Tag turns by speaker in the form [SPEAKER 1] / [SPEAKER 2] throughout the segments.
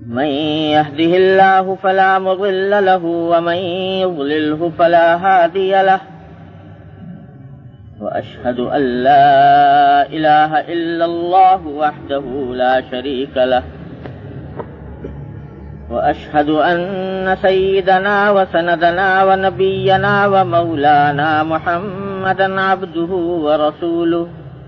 [SPEAKER 1] من يهده الله فلا مضل له ومن يضلله فلا هادي له وأشهد أن لا إله إلا الله وحده لا شريك له وأشهد أن سيدنا وسندنا ونبينا ومولانا محمدا عبده ورسوله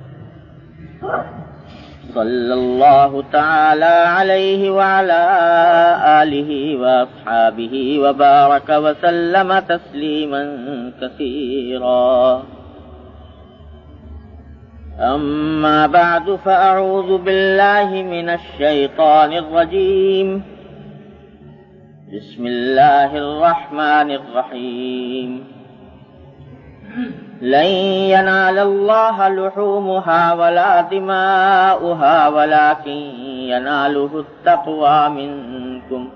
[SPEAKER 1] صلى الله تعالى عليه وعلى آله وأصحابه وبارك وسلم تسليما كثيرا. أما بعد فأعوذ بالله من الشيطان الرجيم. بسم الله الرحمن الرحيم. لن ينال الله لحومها ولا دماؤها ولكن يناله التقوى منكم.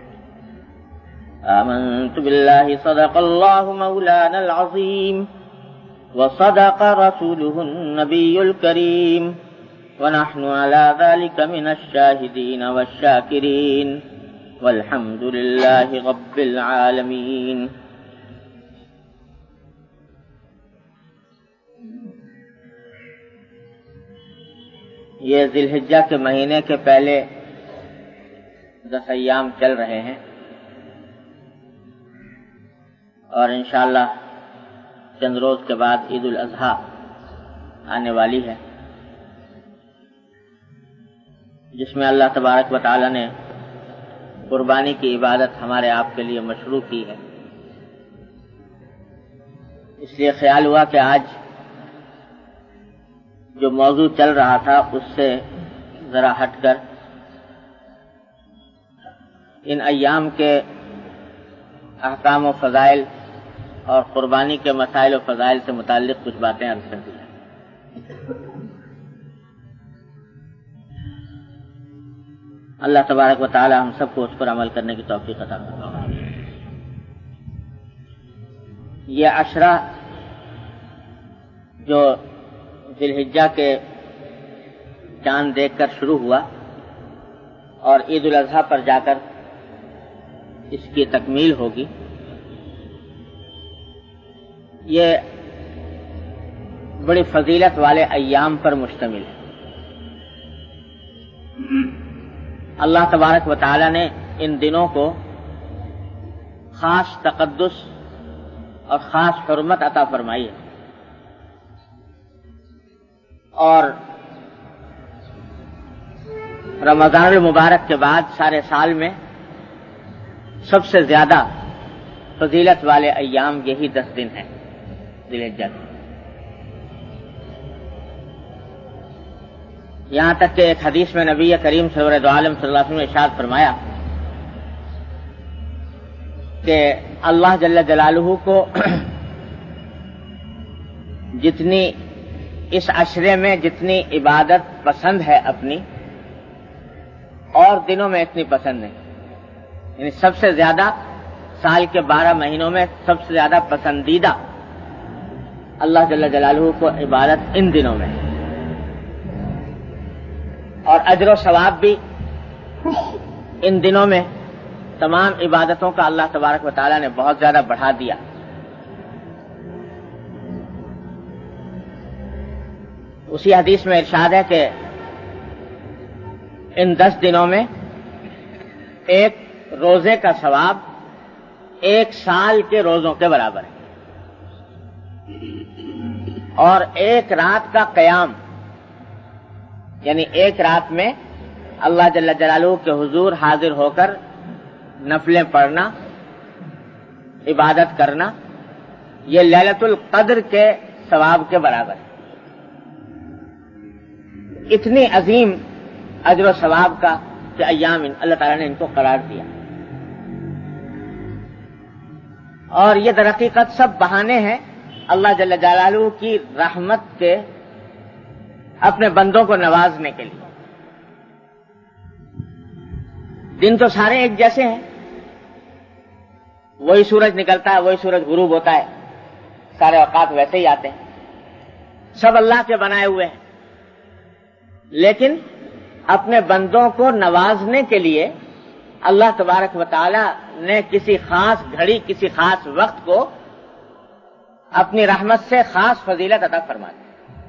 [SPEAKER 1] آمنت بالله صدق الله مولانا العظيم وصدق رسوله النبي الكريم ونحن على ذلك من الشاهدين والشاكرين والحمد لله رب العالمين. یہ ذی الحجہ کے مہینے کے پہلے 10 ایام چل رہے ہیں اور انشاءاللہ چند روز کے بعد عید الاضحیٰ آنے والی ہے، جس میں اللہ تبارک و تعالی نے قربانی کی عبادت ہمارے آپ کے لیے مشروع کی ہے. اس لیے خیال ہوا کہ آج جو موضوع چل رہا تھا اس سے ذرا ہٹ کر ان ایام کے احکام و فضائل اور قربانی کے مسائل و فضائل سے متعلق کچھ باتیں عرض کر دی جائیں. اللہ تبارک و تعالی ہم سب کو اس پر عمل کرنے کی توفیق عطا فرمائے. یہ عشرہ جو ذی الحجہ کے چاند دیکھ کر شروع ہوا اور عید الاضحیٰ پر جا کر اس کی تکمیل ہوگی، یہ بڑی فضیلت والے ایام پر مشتمل ہے. اللہ تبارک و تعالی نے ان دنوں کو خاص تقدس اور خاص حرمت عطا فرمائی ہے، اور رمضان المبارک کے بعد سارے سال میں سب سے زیادہ فضیلت والے ایام یہی 10 دن ہیں ذی الحجہ کے. یہاں تک کہ ایک حدیث میں نبی کریم سرور دو عالم صلی اللہ علیہ وسلم نے ارشاد فرمایا کہ اللہ جل جلالہ کو جتنی اس عشرے میں جتنی عبادت پسند ہے اپنی، اور دنوں میں اتنی پسند نہیں. یعنی سب سے زیادہ سال کے 12 مہینوں میں سب سے زیادہ پسندیدہ اللہ جل جلالہ کو عبادت ان دنوں میں، اور اجر و ثواب بھی ان دنوں میں تمام عبادتوں کا اللہ تبارک و تعالی نے بہت زیادہ بڑھا دیا. اسی حدیث میں ارشاد ہے کہ ان 10 دنوں میں ایک روزے کا ثواب 1 سال کے روزوں کے برابر ہے، اور 1 رات کا قیام، یعنی 1 رات میں اللہ جل جلالہ کے حضور حاضر ہو کر نفلیں پڑھنا، عبادت کرنا، یہ لیلۃ القدر کے ثواب کے برابر ہے. اتنی عظیم اجر و ثواب کا کہ ایام اللہ تعالیٰ نے ان کو قرار دیا. اور یہ در حقیقت سب بہانے ہیں اللہ جل جلالہ کی رحمت کے اپنے بندوں کو نوازنے کے لیے. دن تو سارے ایک جیسے ہیں، وہی سورج نکلتا ہے، وہی سورج غروب ہوتا ہے، سارے اوقات ویسے ہی آتے ہیں، سب اللہ کے بنائے ہوئے ہیں. لیکن اپنے بندوں کو نوازنے کے لیے اللہ تبارک و تعالی نے کسی خاص گھڑی کسی خاص وقت کو اپنی رحمت سے خاص فضیلت عطا فرما دی،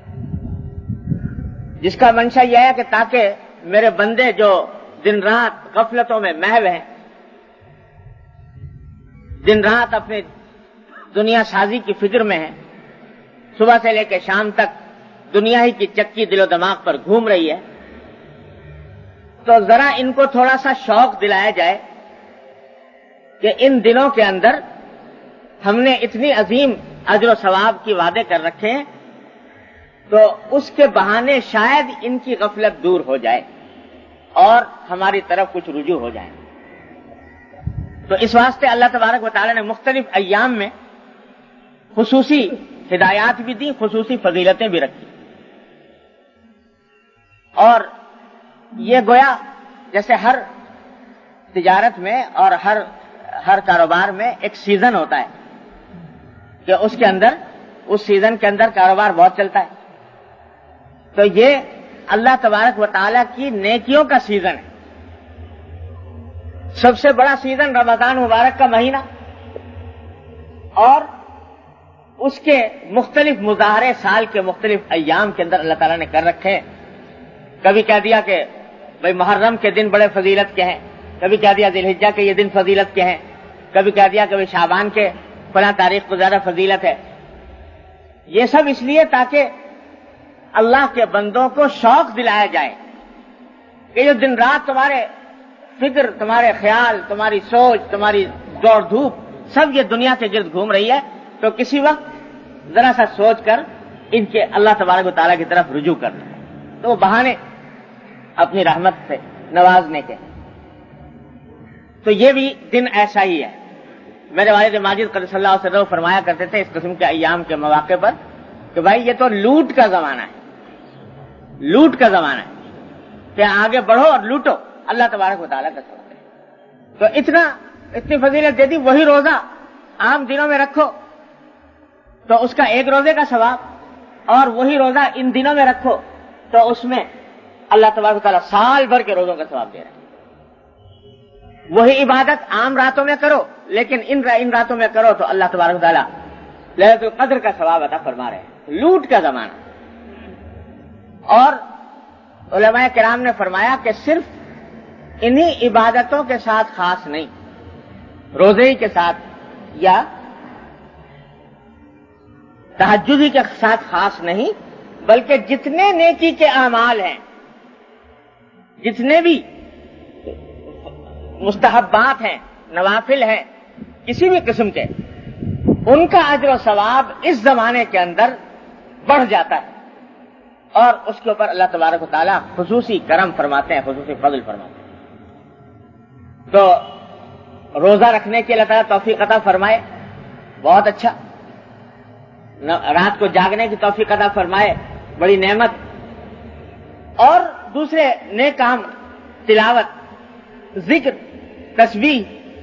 [SPEAKER 1] جس کا منشا یہ ہے کہ تاکہ میرے بندے جو دن رات غفلتوں میں محو ہیں، دن رات اپنے دنیا سازی کی فکر میں ہیں، صبح سے لے کے شام تک دنیا ہی کی چکی دل و دماغ پر گھوم رہی ہے، تو ذرا ان کو تھوڑا سا شوق دلایا جائے کہ ان دنوں کے اندر ہم نے اتنی عظیم اجر و ثواب کی وعدے کر رکھے ہیں، تو اس کے بہانے شاید ان کی غفلت دور ہو جائے اور ہماری طرف کچھ رجوع ہو جائے۔ تو اس واسطے اللہ تبارک و تعالی نے مختلف ایام میں خصوصی ہدایات بھی دی، خصوصی فضیلتیں بھی رکھی، اور یہ گویا جیسے ہر تجارت میں اور ہر کاروبار میں ایک سیزن ہوتا ہے کہ اس کے اندر اس سیزن کے اندر کاروبار بہت چلتا ہے، تو یہ اللہ تبارک و تعالی کی نیکیوں کا سیزن ہے۔ سب سے بڑا سیزن رمضان مبارک کا مہینہ اور اس کے مختلف مظاہرے سال کے مختلف ایام کے اندر اللہ تعالیٰ نے کر رکھے ہیں۔ کبھی کہہ دیا کہ بھئی محرم کے دن بڑے فضیلت کے ہیں، کبھی کہہ دیا ذی الحجہ کے یہ دن فضیلت کے ہیں، کبھی کہہ دیا کہ شعبان کے فلاں تاریخ کو زیادہ فضیلت ہے۔ یہ سب اس لیے تاکہ اللہ کے بندوں کو شوق دلایا جائے کہ یہ دن رات تمہارے فکر، تمہارے خیال، تمہاری سوچ، تمہاری دوڑ دھوپ سب یہ دنیا کے گرد گھوم رہی ہے، تو کسی وقت ذرا سا سوچ کر ان کے اللہ تبارک و تعالیٰ کی طرف رجوع کرنا، تو وہ بہانے اپنی رحمت سے نوازنے کے۔ تو یہ بھی دن ایسا ہی ہے۔ میرے والد ماجد قدس اللہ سرہ فرمایا کرتے تھے اس قسم کے ایام کے مواقع پر کہ بھائی یہ تو لوٹ کا زمانہ ہے، لوٹ کا زمانہ ہے کہ آگے بڑھو اور لوٹو، اللہ تبارک و تعالیٰ کا ثواب ہے۔ تو اتنی فضیلت دے دی، وہی روزہ عام دنوں میں رکھو تو اس کا ایک روزے کا ثواب، اور وہی روزہ ان دنوں میں رکھو تو اس میں اللہ تبارک و تعالیٰ سال بھر کے روزوں کا ثواب دے رہا ہے۔ وہی عبادت عام راتوں میں کرو لیکن ان راتوں میں کرو تو اللہ تبارک و تعالیٰ لیلۃ القدر کا ثواب عطا فرما رہے ہیں۔ لوٹ کا زمانہ۔ اور علماء کرام نے فرمایا کہ صرف انہی عبادتوں کے ساتھ خاص نہیں، روزے ہی کے ساتھ یا تہجد ہی کے ساتھ خاص نہیں، بلکہ جتنے نیکی کے اعمال ہیں، جتنے بھی مستحبات ہیں، نوافل ہیں کسی بھی قسم کے، ان کا اجر و ثواب اس زمانے کے اندر بڑھ جاتا ہے، اور اس کے اوپر اللہ تبارک و تعالیٰ خصوصی کرم فرماتے ہیں، خصوصی فضل فرماتے ہیں۔ تو روزہ رکھنے کے اللہ تعالیٰ توفیق عطا فرمائے، بہت اچھا، رات کو جاگنے کی توفیق عطا فرمائے، بڑی نعمت۔ اور دوسرے نیک کام، تلاوت، ذکر، تسبیح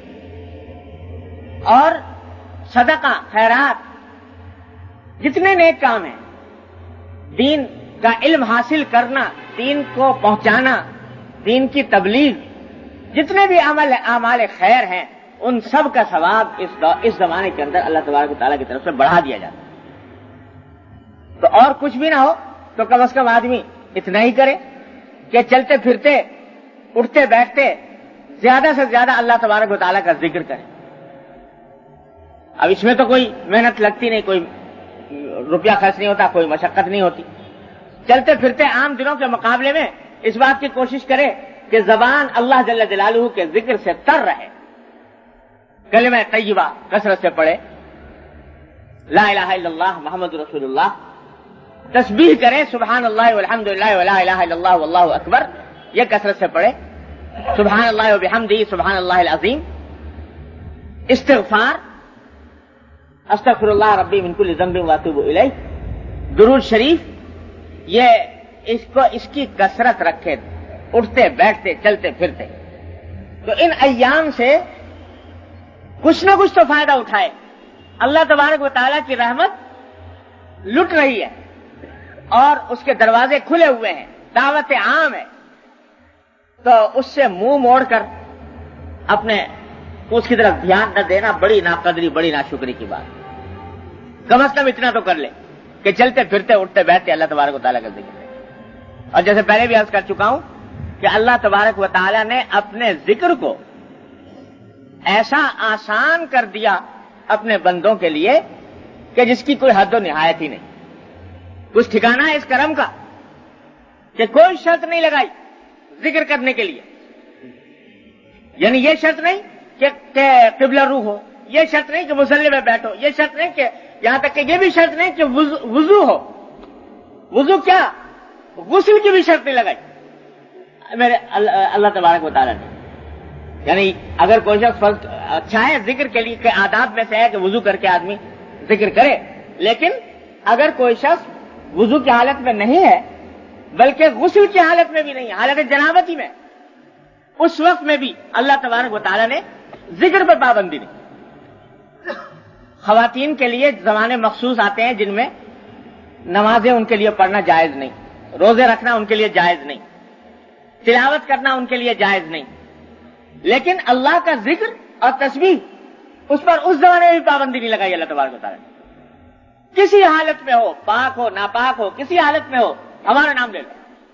[SPEAKER 1] اور صدقہ، خیرات، جتنے نیک کام ہیں، دین کا علم حاصل کرنا، دین کو پہنچانا، دین کی تبلیغ، جتنے بھی اعمال خیر ہیں، ان سب کا ثواب اس زمانے کے اندر اللہ تبارک و تعالیٰ کی طرف سے بڑھا دیا جاتا ہے۔ تو اور کچھ بھی نہ ہو تو کم از کم آدمی اتنا ہی کرے کہ چلتے پھرتے، اٹھتے بیٹھتے زیادہ سے زیادہ اللہ تبارک و تعالیٰ کا ذکر کرے۔ اب اس میں تو کوئی محنت لگتی نہیں، کوئی روپیہ خرچ نہیں ہوتا، کوئی مشقت نہیں ہوتی۔ چلتے پھرتے عام دنوں کے مقابلے میں اس بات کی کوشش کرے کہ زبان اللہ جل جلالہ کے ذکر سے تر رہے، کلمہ طیبہ کثرت سے پڑھے، لا الہ الا اللہ محمد رسول اللہ، تسبیح کرے سبحان اللہ والحمد للہ ولا الہ الا اللہ واللہ اکبر، یہ کثرت سے پڑھے، سبحان اللہ وبحمدہ سبحان اللہ العظیم، استغفار، استغفر اللہ ربی من کل ذنب واتوب الیہ، درود شریف، یہ اس کی کثرت رکھے، اٹھتے بیٹھتے چلتے پھرتے۔ تو ان ایام سے کچھ نہ کچھ تو فائدہ اٹھائے۔ اللہ تبارک و تعالیٰ کی رحمت لٹ رہی ہے اور اس کے دروازے کھلے ہوئے ہیں، دعوت عام ہے، تو اس سے منہ موڑ کر اپنے اس کی طرف دھیان نہ دینا بڑی ناقدری، بڑی ناشکری کی بات. کم از کم اتنا تو کر لے کہ چلتے پھرتے اٹھتے بیٹھتے اللہ تبارک و تعالیٰ کا ذکر کرے. اور جیسے پہلے بھی عرض کر چکا ہوں کہ اللہ تبارک و تعالیٰ نے اپنے ذکر کو ایسا آسان کر دیا اپنے بندوں کے لیے کہ جس کی کوئی حد و نہایت ہی نہیں. کچھ ٹھکانہ ہے اس کرم کا کہ کوئی شرط نہیں لگائی ذکر کرنے کے لیے. یعنی یہ شرط نہیں کہ قبلہ رو ہو، یہ شرط نہیں کہ مصلی میں بیٹھو، یہ شرط نہیں کہ یہاں تک کہ یہ بھی شرط نہیں کہ وضو ہو. وضو کیا، غسل کی بھی شرط نہیں لگائی میرے اللہ تبارک و تعالیٰ نے. یعنی اگر کوئی شخص اچھا ہے ذکر کے لیے کہ آداب میں سے ہے کہ وضو کر کے آدمی ذکر کرے، لیکن اگر کوئی شخص وضو کی حالت میں نہیں ہے بلکہ غسل کی حالت میں بھی نہیں، حالت جنابتی میں، اس وقت میں بھی اللہ تبارک و تعالیٰ نے ذکر پر پابندی نہیں. خواتین کے لیے زمانے مخصوص آتے ہیں جن میں نمازیں ان کے لیے پڑھنا جائز نہیں، روزے رکھنا ان کے لیے جائز نہیں، تلاوت کرنا ان کے لیے جائز نہیں. لیکن اللہ کا ذکر اور تسبیح اس پر اس زمانے میں بھی پابندی نہیں لگائی اللہ تبارک و تعالیٰ نے. کسی حالت میں ہو، پاک ہو ناپاک ہو، کسی حالت میں ہو، ہمارا نام لے لو.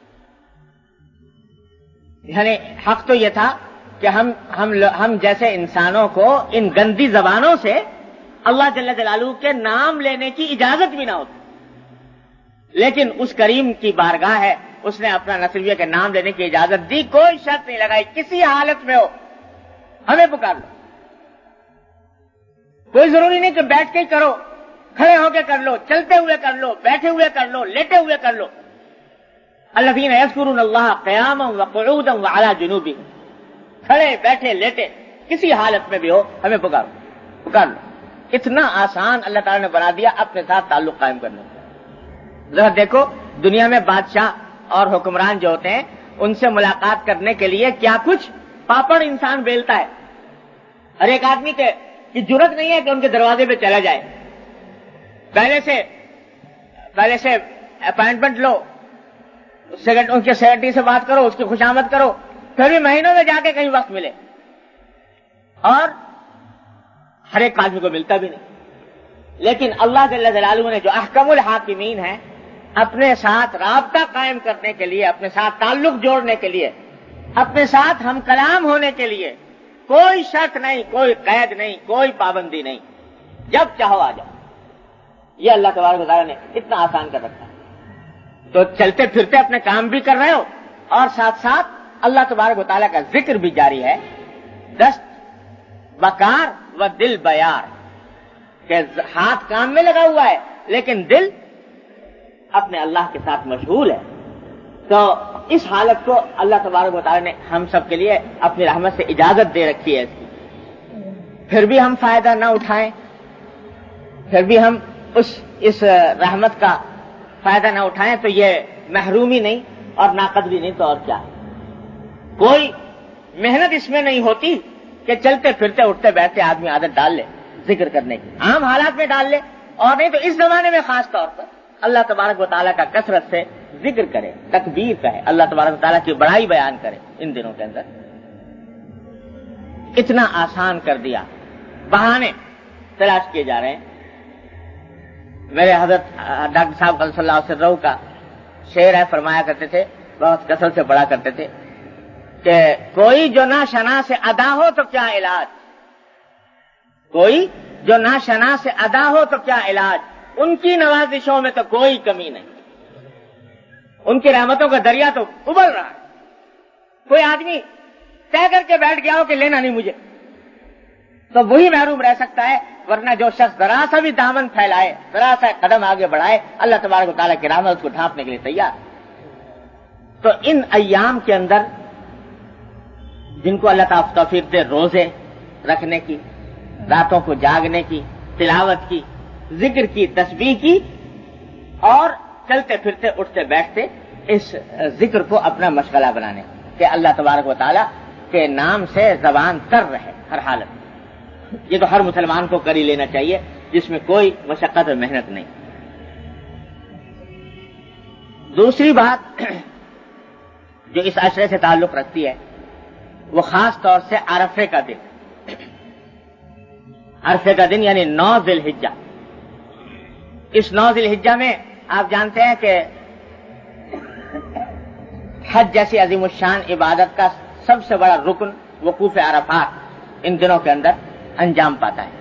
[SPEAKER 1] یعنی حق تو یہ تھا کہ ہم جیسے انسانوں کو ان گندی زبانوں سے اللہ جل جلالہ کے نام لینے کی اجازت بھی نہ ہوتی. لیکن اس کریم کی بارگاہ ہے، اس نے اپنا نصیبیہ کے نام لینے کی اجازت دی، کوئی شرط نہیں لگائی. کسی حالت میں ہو ہمیں پکار لو. کوئی ضروری نہیں کہ بیٹھ کے ہی کرو، کھڑے ہو کے کر لو، چلتے ہوئے کر لو، بیٹھے ہوئے کر لو، لیٹے ہوئے کر لو. الذین یذکرون اللہ قیاما وقعودا وعلی جنوبہم، کھڑے بیٹھے لیٹے کسی حالت میں بھی ہو ہمیں پکار لو. اتنا آسان اللہ تعالیٰ نے بنا دیا اپنے ساتھ تعلق قائم کرنے کا. ذرا دیکھو دنیا میں بادشاہ اور حکمران جو ہوتے ہیں ان سے ملاقات کرنے کے لیے کیا کچھ پاپڑ انسان بیلتا ہے. ہر ایک آدمی کی جرت نہیں ہے کہ ان کے دروازے پہ چلا جائے. پہلے سے اپائنٹمنٹ لو، ان کے سیکرٹری سے بات کرو، اس کی خوشامد کرو، پھر بھی مہینوں میں جا کے کہیں وقت ملے. اور ہر ایک آدمی کو ملتا بھی نہیں. لیکن اللہ جل جلالہ نے جو احکم الحاکمین ہے، اپنے ساتھ رابطہ قائم کرنے کے لیے، اپنے ساتھ تعلق جوڑنے کے لیے، اپنے ساتھ ہم کلام ہونے کے لیے کوئی شرط نہیں، کوئی قید نہیں، کوئی پابندی نہیں، جب چاہو آ جاؤ. یہ اللہ تبارک و تعالیٰ نے اتنا آسان کر رکھا. تو چلتے پھرتے اپنے کام بھی کر رہے ہو اور ساتھ ساتھ اللہ تبارک و تعالیٰ کا ذکر بھی جاری ہے. دست بکار و دل بیار، کہ ہاتھ کام میں لگا ہوا ہے لیکن دل اپنے اللہ کے ساتھ مشغول ہے. تو اس حالت کو اللہ تبارک و تعالیٰ نے ہم سب کے لیے اپنی رحمت سے اجازت دے رکھی ہے. اس کی پھر بھی ہم فائدہ نہ اٹھائیں، پھر بھی ہم اس رحمت کا فائدہ نہ اٹھائیں تو یہ محرومی نہیں اور ناقدری نہیں تو اور کیا. کوئی محنت اس میں نہیں ہوتی کہ چلتے پھرتے اٹھتے بیٹھتے آدمی عادت ڈال لے ذکر کرنے کی، عام حالات میں ڈال لے، اور نہیں تو اس زمانے میں خاص طور پر اللہ تبارک و تعالیٰ کا کثرت سے ذکر کرے، تکبیر کہے، اللہ تبارک و تعالیٰ کی بڑائی بیان کرے. ان دنوں کے اندر اتنا آسان کر دیا، بہانے تلاش کیے جا رہے ہیں. میرے حضرت ڈاکٹر صاحب قدس اللہ سرہ کا شعر ہے، فرمایا کرتے تھے، بہت کثرت سے پڑھا کرتے تھے کہ کوئی جو نہ شنا سے ادا ہو تو کیا علاج، کوئی جو نہ شنا سے ادا ہو تو کیا علاج، ان کی نوازشوں میں تو کوئی کمی نہیں، ان کی رحمتوں کا دریا تو ابل رہا ہے. کوئی آدمی طے کر کے بیٹھ گیا ہو کہ لینا نہیں مجھے تو وہی محروم رہ سکتا ہے، ورنہ جو شخص ذرا سا بھی دامن پھیلائے، ذرا سا قدم آگے بڑھائے، اللہ تبارک و تعالیٰ کی رحمت اس کو ڈھانپنے کے لیے تیار. تو ان ایام کے اندر جن کو اللہ تعالیٰ توفیق دے روزے رکھنے کی، راتوں کو جاگنے کی، تلاوت کی، ذکر کی، تسبیح کی، اور چلتے پھرتے اٹھتے بیٹھتے اس ذکر کو اپنا مشغلہ بنانے کہ اللہ تبارک و تعالیٰ کے نام سے زبان تر رہے ہر حالت. یہ تو ہر مسلمان کو کر ہی لینا چاہیے جس میں کوئی مشقت اور محنت نہیں. دوسری بات جو اس عشرے سے تعلق رکھتی ہے وہ خاص طور سے عرفے کا دن. عرفے کا دن یعنی 9 ذی الحجہ. اس 9 ذی الحجہ میں آپ جانتے ہیں کہ حج جیسی عظیم الشان عبادت کا سب سے بڑا رکن وقوف عرفات ان دنوں کے اندر انجام پاتا ہے.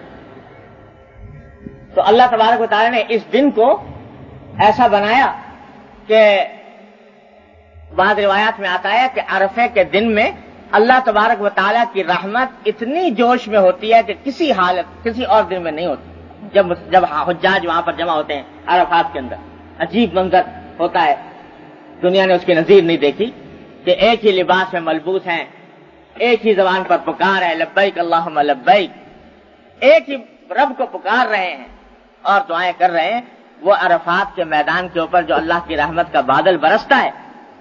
[SPEAKER 1] تو اللہ تبارک و تعالی نے اس دن کو ایسا بنایا کہ بعض روایات میں آتا ہے کہ عرفے کے دن میں اللہ تبارک و تعالی کی رحمت اتنی جوش میں ہوتی ہے کہ کسی حالت کسی اور دن میں نہیں ہوتی. جب حجاج وہاں پر جمع ہوتے ہیں عرفات کے اندر عجیب منظر ہوتا ہے, دنیا نے اس کی نظیر نہیں دیکھی کہ ایک ہی لباس میں ملبوس ہیں, ایک ہی زبان پر پکار ہے لبیک اللہم لبیک, ایک ہی رب کو پکار رہے ہیں اور دعائیں کر رہے ہیں. وہ عرفات کے میدان کے اوپر جو اللہ کی رحمت کا بادل برستا ہے,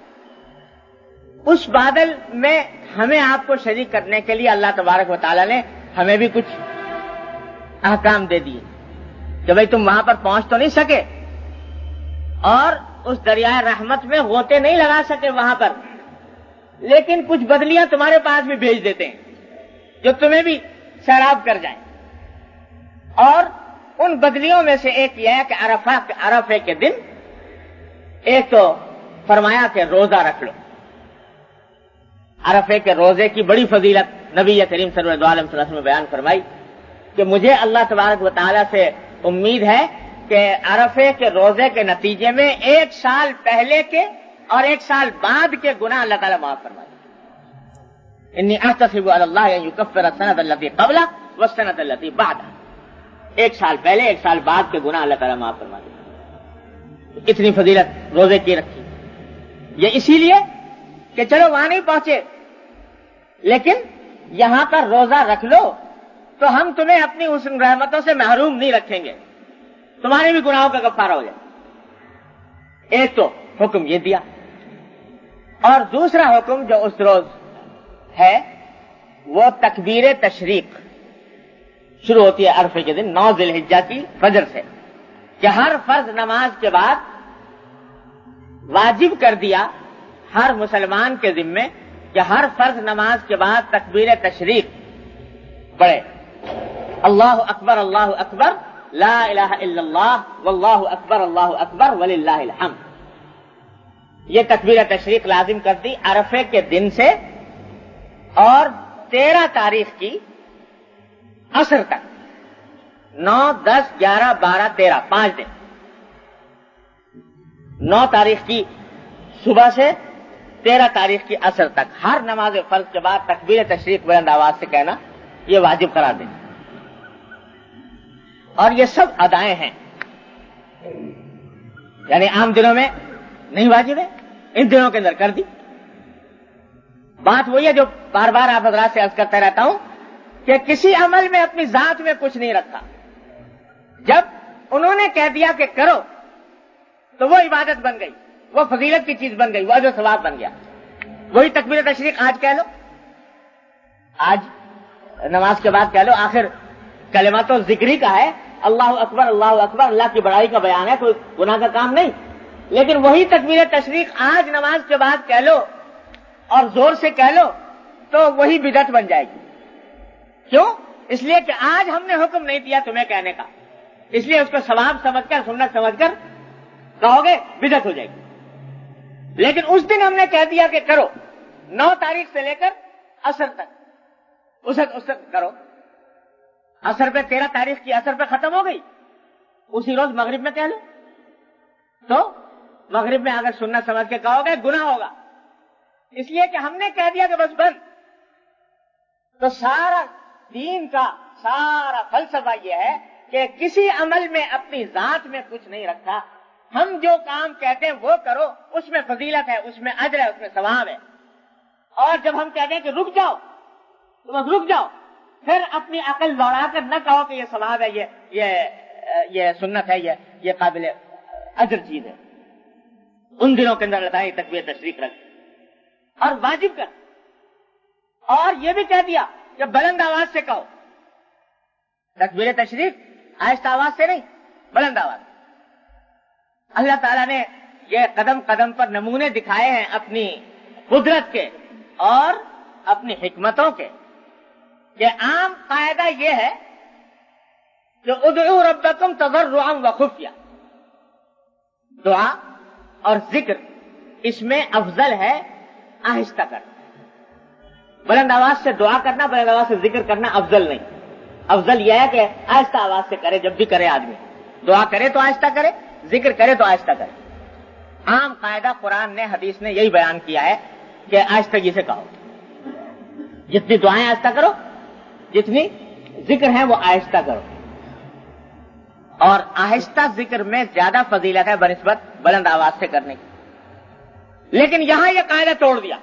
[SPEAKER 1] اس بادل میں ہمیں آپ کو شریک کرنے کے لیے اللہ تبارک و تعالی نے ہمیں بھی کچھ احکام دے دیے کہ بھئی تم وہاں پر پہنچ تو نہیں سکے اور اس دریائے رحمت میں غوطے نہیں لگا سکے وہاں پر, لیکن کچھ بدلیاں تمہارے پاس بھی بھیج دیتے ہیں جو تمہیں بھی سیراب کر جائیں. اور ان بدلیوں میں سے ایک یہ ہے کہ عرفے کے دن ایک تو فرمایا کہ روزہ رکھ لو. عرفے کے روزے کی بڑی فضیلت نبی کریم صلی اللہ علیہ وسلم نے بیان فرمائی کہ مجھے اللہ تبارک و تعالی سے امید ہے کہ عرفے کے روزے کے نتیجے میں 1 سال پہلے کے اور 1 سال بعد کے گناہ اللہ تعالی معاف فرما دے. انی احتسب علی اللہ ان یکفر السنۃ التي قبلہ والسنۃ التي بعدہ. 1 سال پہلے 1 سال بعد کے گناہ اللہ تعالی معاف فرما دے. اتنی فضیلت روزے کی رکھی. یہ اسی لیے کہ چلو وہاں نہیں پہنچے لیکن یہاں پر روزہ رکھ لو تو ہم تمہیں اپنی اس رحمتوں سے محروم نہیں رکھیں گے, تمہارے بھی گناہوں کا کفارہ ہو جائے. ایک تو حکم یہ دیا, اور دوسرا حکم جو اس روز ہے وہ تکبیر تشریق شروع ہوتی ہے عرفے کے دن 9 ذی الحجہ کی فجر سے, کہ ہر فرض نماز کے بعد واجب کر دیا ہر مسلمان کے ذمے کہ ہر فرض نماز کے بعد تکبیر تشریق پڑھے. اللہ اکبر لا الہ الا اللہ واللہ اکبر وللہ الحمد. یہ تکبیر تشریق لازم کر دی عرفے کے دن سے اور 13 تاریخ کی عصر تک. 9, 10, 11, 12, 13 5 دن. 9 تاریخ کی صبح سے 13 تاریخ کی عصر تک ہر نماز فرض کے بعد تکبیر تشریق بلند آواز سے کہنا یہ واجب قرار دیں. اور یہ سب ادائیں ہیں, یعنی عام دنوں میں نہیں واجب ہے, ان دنوں کے اندر کر دی. بات وہی ہے جو بار بار آپ حضرات سے عرض کرتا رہتا ہوں کہ کسی عمل میں اپنی ذات میں کچھ نہیں رکھا. جب انہوں نے کہہ دیا کہ کرو تو وہ عبادت بن گئی, وہ فضیلت کی چیز بن گئی, وہ اجر و ثواب بن گیا. وہی تکبیر تشریق آج کہہ لو, آج نماز کے بعد کہہ لو, آخر کلمہ تو ذکری کا ہے, اللہ اکبر اللہ کی بڑائی کا بیان ہے, کوئی گناہ کا کام نہیں. لیکن وہی تکبیر تشریق آج نماز کے بعد کہہ لو اور زور سے کہہ لو تو وہی بدعت بن جائے گی. کیوں؟ اس لیے کہ آج ہم نے حکم نہیں دیا تمہیں کہنے کا, اس لیے اس کو ثواب سمجھ کر سنت سمجھ کر کہو گے بدعت ہو جائے گی. لیکن اس دن ہم نے کہہ دیا کہ کرو, 9 تاریخ سے لے کر عصر تک اس وقت کرو. عصر پہ 13 تاریخ کی عصر پہ ختم ہو گئی, اسی روز مغرب میں کہہ لو تو مغرب میں اگر سنت سمجھ کے کہو گے گناہ ہوگا. اس لیے کہ ہم نے کہہ دیا کہ بس بند. تو سارا دین کا سارا فلسفہ یہ ہے کہ کسی عمل میں اپنی ذات میں کچھ نہیں رکھا. ہم جو کام کہتے ہیں وہ کرو, اس میں فضیلت ہے, اس میں اجر ہے, اس میں ثواب ہے. اور جب ہم کہتے ہیں کہ رک جاؤ تو بس رک جاؤ, پھر اپنی عقل دوڑا کر نہ کہو کہ یہ ثواب ہے, یہ سنت ہے, یہ قابل اجر چیز ہے. ان دنوں کے اندر اللہ تعالیٰ تکبیر تشریق رکھ اور واجب کر. اور یہ بھی کہہ دیا کہ بلند آواز سے کہو. تکبیر تشریق آہستہ آواز سے نہیں, بلند آواز. اللہ تعالیٰ نے یہ قدم قدم پر نمونے دکھائے ہیں اپنی قدرت کے اور اپنی حکمتوں کے کہ عام قاعدہ یہ ہے کہ ادعوا ربکم تضرعا وخفیہ، دعا اور ذکر اس میں افضل ہے آہستہ کرنا. بلند آواز سے دعا کرنا، بلند آواز سے ذکر کرنا افضل نہیں. افضل یہ ہے کہ آہستہ آواز سے کرے. جب بھی کرے آدمی دعا کرے تو آہستہ کرے، ذکر کرے تو آہستہ کرے. عام قاعدہ قرآن نے حدیث نے یہی بیان کیا ہے کہ آہستگی سے کہو. جتنی دعائیں آہستہ کرو، جتنی ذکر ہیں وہ آہستہ کرو. اور آہستہ ذکر میں زیادہ فضیلت ہے بنسبت بلند آواز سے کرنے کی. لیکن یہاں یہ قاعدہ توڑ دیا،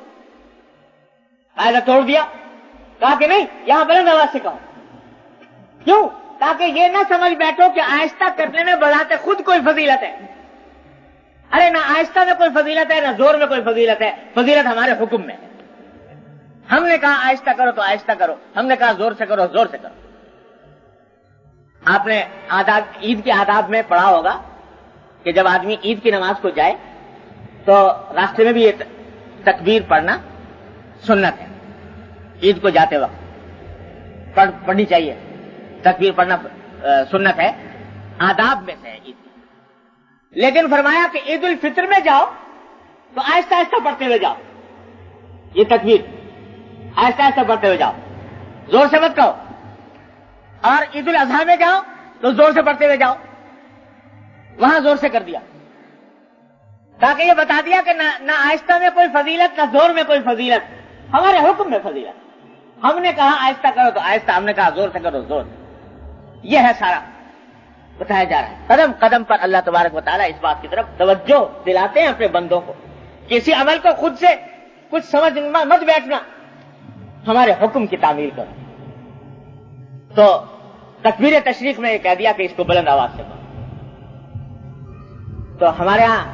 [SPEAKER 1] کہا کہ نہیں یہاں بلند آواز سے کہو. کیوں؟ تاکہ یہ نہ سمجھ بیٹھو کہ آہستہ کرنے میں بذات خود کوئی فضیلت ہے. ارے نہ آہستہ میں کوئی فضیلت ہے، نہ زور میں کوئی فضیلت ہے. فضیلت ہمارے حکم میں ہے. ہم نے کہا آہستہ کرو تو آہستہ کرو، ہم نے کہا زور سے کرو زور سے کرو. آپ نے آداب عید کے آداب میں پڑھا ہوگا کہ جب آدمی عید کی نماز کو جائے تو راستے میں بھی یہ تکبیر پڑھنا سنت ہے. عید کو جاتے وقت پڑھنی چاہیے. تکبیر پڑھنا سنت ہے، آداب میں سے ہے عید. لیکن فرمایا کہ عید الفطر میں جاؤ تو آہستہ آہستہ پڑھتے ہوئے جاؤ. یہ تکبیر آہستہ آہستہ پڑھتے ہوئے جاؤ، زور سے مت کہو. اور عید الاضحیٰ میں جاؤ تو زور سے پڑھتے ہوئے جاؤ. وہاں زور سے کر دیا تاکہ یہ بتا دیا کہ نہ آہستہ میں کوئی فضیلت، نہ زور میں کوئی فضیلت. ہمارے حکم میں فضیلت. ہم نے کہا آہستہ کرو تو آہستہ، ہم نے کہا زور سے کرو زور سے. یہ ہے سارا بتایا جا رہا ہے. قدم قدم پر اللہ تبارک و تعالیٰ اس بات کی طرف توجہ دلاتے ہیں اپنے بندوں کو. کسی عمل کو خود سے کچھ سمجھ مت بیٹھنا، ہمارے حکم کی تعمیل کرو. تو تکبیر تشریق میں یہ کہہ دیا کہ اس کو بلند آواز سے کرو. تو ہمارے ہاں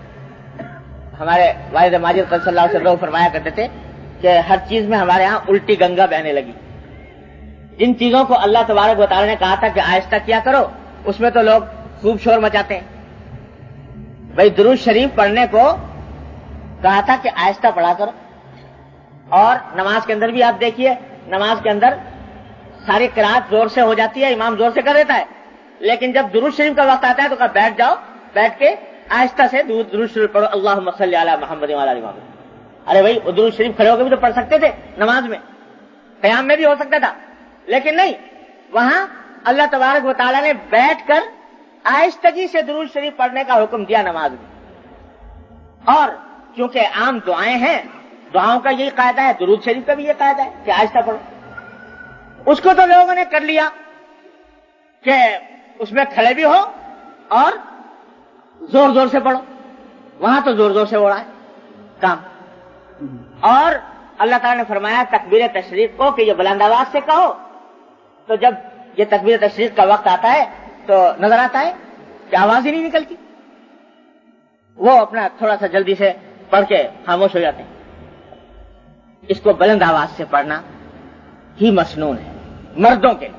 [SPEAKER 1] ہمارے والد ماجد صلی اللہ علیہ وسلم فرمایا کرتے تھے کہ ہر چیز میں ہمارے ہاں الٹی گنگا بہنے لگی. جن چیزوں کو اللہ تبارک و تعالیٰ نے کہا تھا کہ آہستہ کیا کرو، اس میں تو لوگ خوب شور مچاتے ہیں. بھائی درود شریف پڑھنے کو کہا تھا کہ آہستہ پڑھا کرو. اور نماز کے اندر بھی آپ دیکھیے، نماز کے اندر ساری قرات زور سے ہو جاتی ہے، امام زور سے کر دیتا ہے. لیکن جب درود شریف کا وقت آتا ہے تو کہا بیٹھ جاؤ، بیٹھ کے آہستہ سے درود شریف پڑھو. اللہم صلی علی محمد وعلی آل محمد. ارے بھائی درود شریف کھڑے ہو کے بھی تو پڑھ سکتے تھے، نماز میں قیام میں بھی ہو سکتا تھا. لیکن نہیں، وہاں اللہ تبارک و تعالیٰ نے بیٹھ کر آہستگی سے درود شریف پڑھنے کا حکم دیا نماز میں. اور کیونکہ عام دعائیں ہیں، دعاؤں کا یہی قاعدہ ہے، درود شریف کا بھی یہ قاعدہ ہے کہ آہستہ پڑھو. اس کو تو لوگوں نے کر لیا کہ اس میں کھڑے بھی ہو اور زور زور سے پڑھو. وہاں تو زور زور سے ہو رہا ہے کام. اور اللہ تعالیٰ نے فرمایا تکبیر تشریق کو کہ یہ بلند آواز سے کہو. تو جب یہ تکبیر تشریق کا وقت آتا ہے تو نظر آتا ہے کہ آواز ہی نہیں نکلتی. وہ اپنا تھوڑا سا جلدی سے پڑھ کے خاموش ہو جاتے ہیں. اس کو بلند آواز سے پڑھنا ہی مسنون ہے مردوں کے.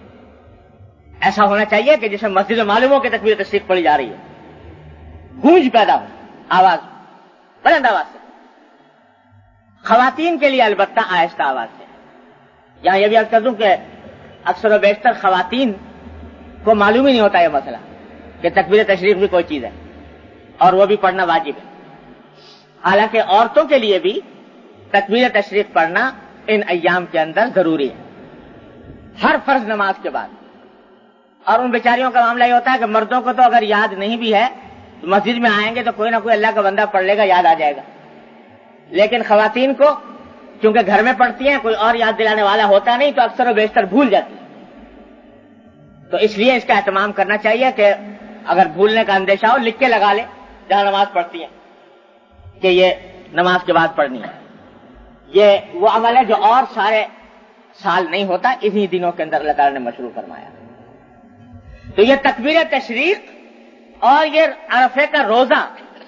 [SPEAKER 1] ایسا ہونا چاہیے کہ جسے مسجد میں معلوم ہو کہ تکبیر تشریق پڑھی جا رہی ہے، گونج پیدا ہو آواز بلند آواز سے. خواتین کے لیے البتہ آہستہ آواز سے. یہاں یہ بھی عرض کر دوں کہ اکثر و بیشتر خواتین کو معلوم ہی نہیں ہوتا یہ مسئلہ کہ تکبیر تشریق بھی کوئی چیز ہے اور وہ بھی پڑھنا واجب ہے. حالانکہ عورتوں کے لیے بھی تکبیر تشریق پڑھنا ان ایام کے اندر ضروری ہے، ہر فرض نماز کے بعد. اور ان بیچاریوں کا معاملہ یہ ہوتا ہے کہ مردوں کو تو اگر یاد نہیں بھی ہے تو مسجد میں آئیں گے تو کوئی نہ کوئی اللہ کا بندہ پڑھ لے گا، یاد آ جائے گا. لیکن خواتین کو کیونکہ گھر میں پڑھتی ہیں، کوئی اور یاد دلانے والا ہوتا نہیں، تو اکثر و بیشتر بھول جاتی ہیں. تو اس لیے اس کا اہتمام کرنا چاہیے کہ اگر بھولنے کا اندیشہ ہو لکھ کے لگا لے جہاں نماز پڑھتی ہیں کہ یہ نماز کے بعد پڑھنی ہے. یہ وہ عمل ہے جو اور سارے سال نہیں ہوتا، انہی دنوں کے اندر اللہ تعالیٰ نے مشروع فرمایا. تو یہ تکبیر تشریق اور یہ عرفے کا روزہ،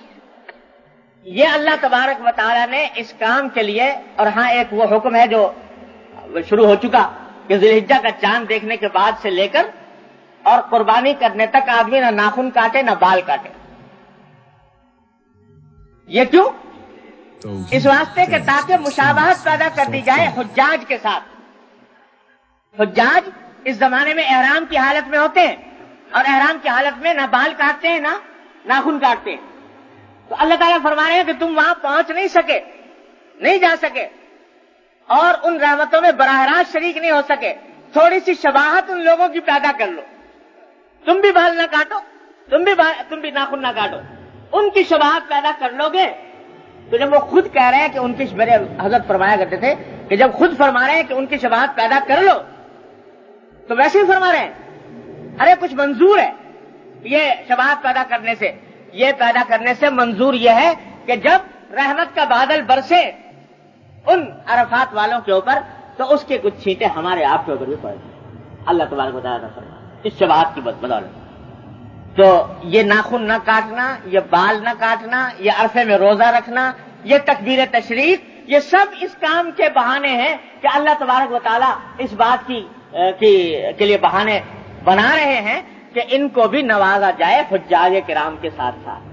[SPEAKER 1] یہ اللہ تبارک و تعالیٰ نے اس کام کے لیے. اور ہاں ایک وہ حکم ہے جو شروع ہو چکا کہ ذی الحجہ کا چاند دیکھنے کے بعد سے لے کر اور قربانی کرنے تک آدمی نہ ناخن کاٹے نہ بال کاٹے. یہ کیوں؟ اس واسطے کہ تاکہ مشابہت پیدا کر دی جائے حجاج کے ساتھ. حجاج اس زمانے میں احرام کی حالت میں ہوتے ہیں اور احرام کی حالت میں نہ بال کاٹتے ہیں نہ ناخن کاٹتے ہیں. تو اللہ تعالیٰ فرما رہے ہیں کہ تم وہاں پہنچ نہیں سکے, نہیں جا سکے اور ان رحمتوں میں براہ راست شریک نہیں ہو سکے. تھوڑی سی شباہت ان لوگوں کی پیدا کر لو, تم بھی بال نہ کاٹو, تم بھی ناخن نہ کاٹو, ان کی شباہت پیدا کر لو گے. تو جب وہ خود کہہ رہے ہیں کہ ان کی, میرے حضرت فرمایا کرتے تھے کہ جب خود فرما رہے ہیں کہ ان کی شباہت پیدا کر لو تو ویسے ہی فرما رہے ہیں ارے کچھ منظور ہے یہ شباہت پیدا کرنے سے. یہ پیدا کرنے سے منظور یہ ہے کہ جب رحمت کا بادل برسے ان عرفات والوں کے اوپر تو اس کے کچھ چھینٹے ہمارے آپ کے اوپر بھی پڑے. اللہ تبارک و تعالیٰ فرمایا اس شباہت کی بدولت. تو یہ ناخن نہ کاٹنا, یہ بال نہ کاٹنا, یہ عرفے میں روزہ رکھنا, یہ تکبیر تشریق, یہ سب اس کام کے بہانے ہیں کہ اللہ تبارک و تعالیٰ اس بات کے لیے بہانے بنا رہے ہیں کہ ان کو بھی نوازا جائے حجاج کرام کے ساتھ ساتھ.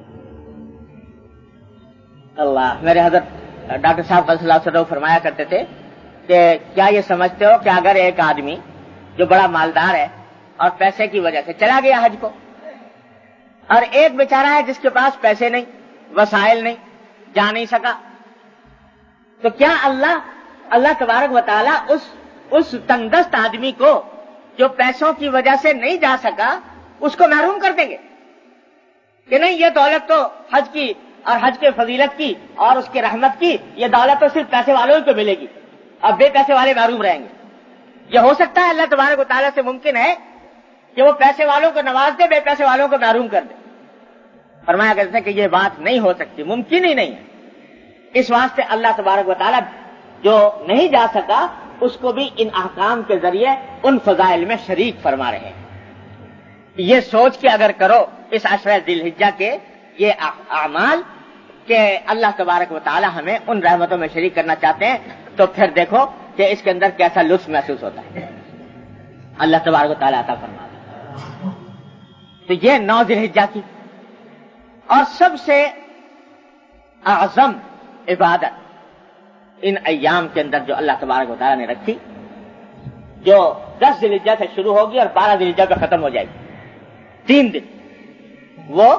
[SPEAKER 1] اللہ, میرے حضرت ڈاکٹر صاحب صلی اللہ علیہ وسلم فرمایا کرتے تھے کہ کیا یہ سمجھتے ہو کہ اگر ایک آدمی جو بڑا مالدار ہے اور پیسے کی وجہ سے چلا گیا حج کو, اور ایک بیچارہ ہے جس کے پاس پیسے نہیں, وسائل نہیں, جا نہیں سکا, تو کیا اللہ تبارک و تعالیٰ اس تنگدست آدمی کو جو پیسوں کی وجہ سے نہیں جا سکا اس کو محروم کر دیں گے کہ نہیں یہ دولت تو حج کی اور حج کے فضیلت کی اور اس کے رحمت کی, یہ دولت تو صرف پیسے والوں کو ملے گی, اب بے پیسے والے محروم رہیں گے. یہ ہو سکتا ہے؟ اللہ تبارک و تعالیٰ سے ممکن ہے کہ وہ پیسے والوں کو نواز دے, بے پیسے والوں کو محروم کر دے. فرمایا کرتے ہیں کہ یہ بات نہیں ہو سکتی, ممکن ہی نہیں ہے. اس واسطے اللہ تبارک و تعالیٰ جو نہیں جا سکا اس کو بھی ان احکام کے ذریعے ان فضائل میں شریک فرما رہے ہیں. یہ سوچ کے اگر کرو اس عشرہ ذی الحجہ کے یہ اعمال کہ اللہ تبارک و تعالیٰ ہمیں ان رحمتوں میں شریک کرنا چاہتے ہیں, تو پھر دیکھو کہ اس کے اندر کیسا لطف محسوس ہوتا ہے. اللہ تبارک و تعالیٰ عطا فرما دے. تو یہ 9 ذی الحجہ کی اور سب سے اعظم عبادت ان ایام کے اندر جو اللہ تبارک و تعالیٰ نے رکھی, جو 10 ذی الحجہ سے شروع ہوگی اور 12 ذی الحجہ پہ ختم ہو جائے گی, 3 دن, وہ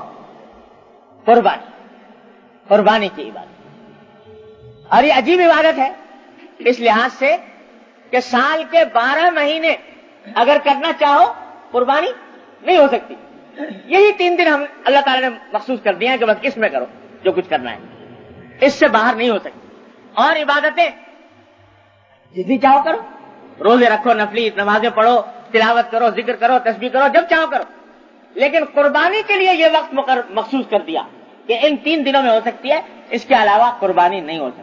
[SPEAKER 1] قربانی کی عبادت. اور یہ عجیب عبادت ہے اس لحاظ سے کہ سال کے 12 مہینے اگر کرنا چاہو قربانی نہیں ہو سکتی. یہی 3 دن ہم اللہ تعالیٰ نے مخصوص کر دیا ہے کہ بس اس میں کرو جو کچھ کرنا ہے, اس سے باہر نہیں ہو سکتی. اور عبادتیں جتنی چاہو کرو, روزے رکھو, نفلی نمازیں پڑھو, تلاوت کرو, ذکر کرو, تسبیح کرو, جب چاہو کرو. لیکن قربانی کے لیے یہ وقت مخصوص کر دیا کہ ان 3 دنوں میں ہو سکتی ہے, اس کے علاوہ قربانی نہیں ہو سکتی.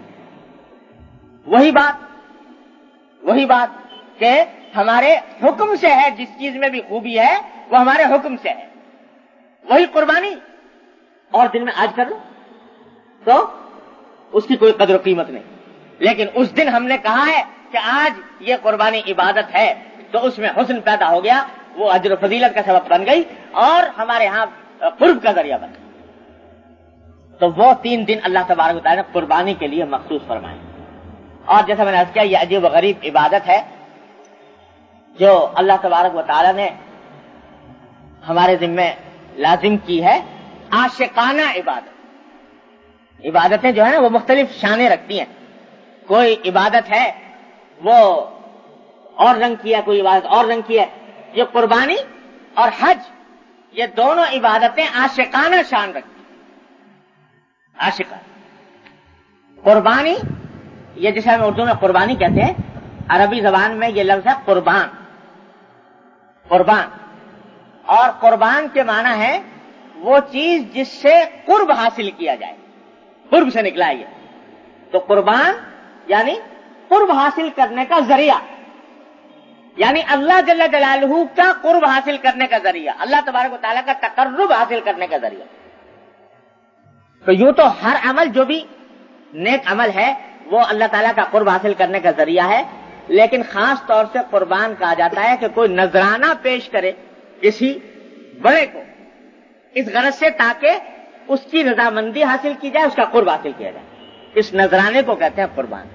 [SPEAKER 1] وہی بات کہ ہمارے حکم سے ہے, جس چیز میں بھی خوبی ہے وہ ہمارے حکم سے ہے. وہی قربانی اور دن میں آج کر لو تو اس کی کوئی قدر و قیمت نہیں. لیکن اس دن ہم نے کہا ہے کہ آج یہ قربانی عبادت ہے تو اس میں حسن پیدا ہو گیا, وہ اجر و فضیلت کا سبب بن گئی اور ہمارے ہاں قرب کا ذریعہ بن گئی. تو وہ 3 دن اللہ تبارک و تعالیٰ نے قربانی کے لیے مخصوص فرمائے. اور جیسا میں نے عرض کیا یہ عجیب و غریب عبادت ہے جو اللہ تبارک و تعالیٰ نے ہمارے ذمے لازم کی ہے. عاشقانہ عبادتیں جو ہیں وہ مختلف شانیں رکھتی ہیں. کوئی عبادت ہے وہ اور رنگ کی ہے, کوئی عبادت اور رنگ کی ہے. یہ قربانی اور حج یہ دونوں عبادتیں عاشقانہ شان رکھتی ہیں. عاشقانہ قربانی یہ جسے ہم اردو میں قربانی کہتے ہیں, عربی زبان میں یہ لفظ ہے قربان. اور قربان کے معنی ہے وہ چیز جس سے قرب حاصل کیا جائے, قرب سے نکلا ہے یہ. تو قربان یعنی قرب حاصل کرنے کا ذریعہ, یعنی اللہ جل جلالہ کا قرب حاصل کرنے کا ذریعہ, اللہ تبارک و تعالیٰ کا تقرب حاصل کرنے کا ذریعہ. تو یوں تو ہر عمل جو بھی نیک عمل ہے وہ اللہ تعالیٰ کا قرب حاصل کرنے کا ذریعہ ہے, لیکن خاص طور سے قربان کہا جاتا ہے کہ کوئی نذرانہ پیش کرے کسی بڑے کو اس غرض سے تاکہ اس کی رضامندی حاصل کی جائے, اس کا قرب حاصل کیا جائے. اس نذرانے کو کہتے ہیں قربان.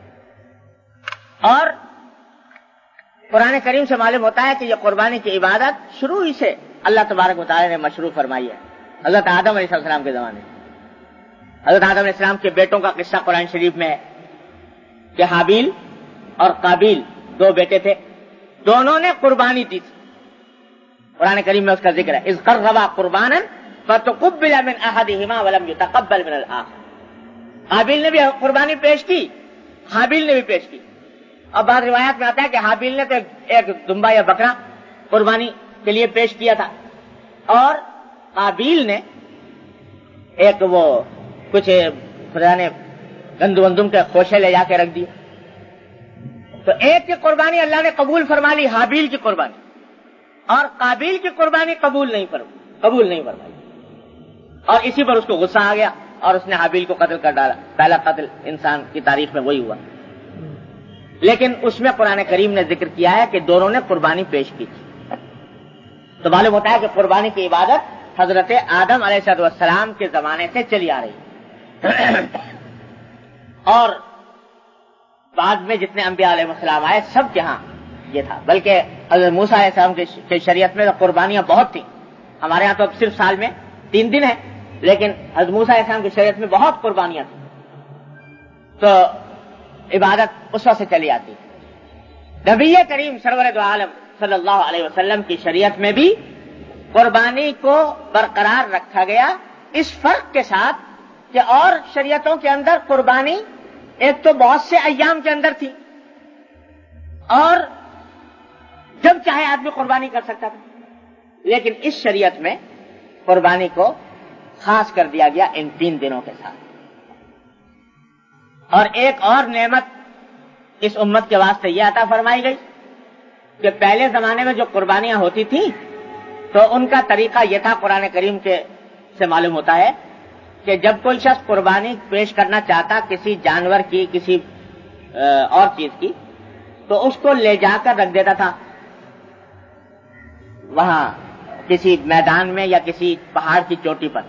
[SPEAKER 1] اور قرآن کریم سے معلوم ہوتا ہے کہ یہ قربانی کی عبادت شروع ہی سے اللہ تبارک و تعالی نے مشروع فرمائی ہے. حضرت آدم علیہ السلام کے زمانے میں حضرت آدم علیہ السلام کے بیٹوں کا قصہ قرآن شریف میں ہے کہ حابیل اور قابیل دو بیٹے تھے, دونوں نے قربانی دی تھی. قرآن کریم میں اس کا ذکر ہے, اذ قربا قربانا فتقبل من احدهما ولم يتقبل من الاخر. حابیل نے بھی قربانی پیش کی, حابیل نے بھی پیش کی. اور بعض روایات میں آتا ہے کہ حابیل نے تو ایک دمبا یا بکرا قربانی کے لیے پیش کیا تھا, اور قابیل نے ایک وہ کچھ خدا نے گندم وندم کے خوشے لے جا کے رکھ دیے. تو ایک کی قربانی اللہ نے قبول فرما لی, حابیل کی قربانی, اور قابیل کی قربانی قبول نہیں فرمائی. اور اسی پر اس کو غصہ آ گیا اور اس نے حابیل کو قتل کر ڈالا. پہلا قتل انسان کی تاریخ میں وہی ہوا. لیکن اس میں قرآن کریم نے ذکر کیا ہے کہ دونوں نے قربانی پیش کی تھی. تو معلوم ہوتا ہے کہ قربانی کی عبادت حضرت آدم علیہ السلام کے زمانے سے چلی آ رہی ہے. اور بعد میں جتنے انبیاء علیہ السلام آئے سب کے ہاں یہ تھا. بلکہ حضرت موسیٰ علیہ السلام کی شریعت میں قربانیاں بہت تھیں. ہمارے ہاں تو اب صرف سال میں 3 دن ہے, لیکن حضرت موسیٰ علیہ السلام کی شریعت میں بہت قربانیاں تھیں. تو عبادت اس وقت سے چلی آتی. نبی کریم سرور دو عالم صلی اللہ علیہ وسلم کی شریعت میں بھی قربانی کو برقرار رکھا گیا, اس فرق کے ساتھ کہ اور شریعتوں کے اندر قربانی ایک تو بہت سے ایام کے اندر تھی, اور جب چاہے آدمی قربانی کر سکتا تھا. لیکن اس شریعت میں قربانی کو خاص کر دیا گیا ان 3 دنوں کے ساتھ. اور ایک اور نعمت اس امت کے واسطے یہ عطا فرمائی گئی کہ پہلے زمانے میں جو قربانیاں ہوتی تھیں تو ان کا طریقہ یہ تھا, قرآن کریم کے سے معلوم ہوتا ہے کہ جب کوئی شخص قربانی پیش کرنا چاہتا کسی جانور کی, کسی اور چیز کی, تو اس کو لے جا کر رکھ دیتا تھا وہاں کسی میدان میں یا کسی پہاڑ کی چوٹی پر,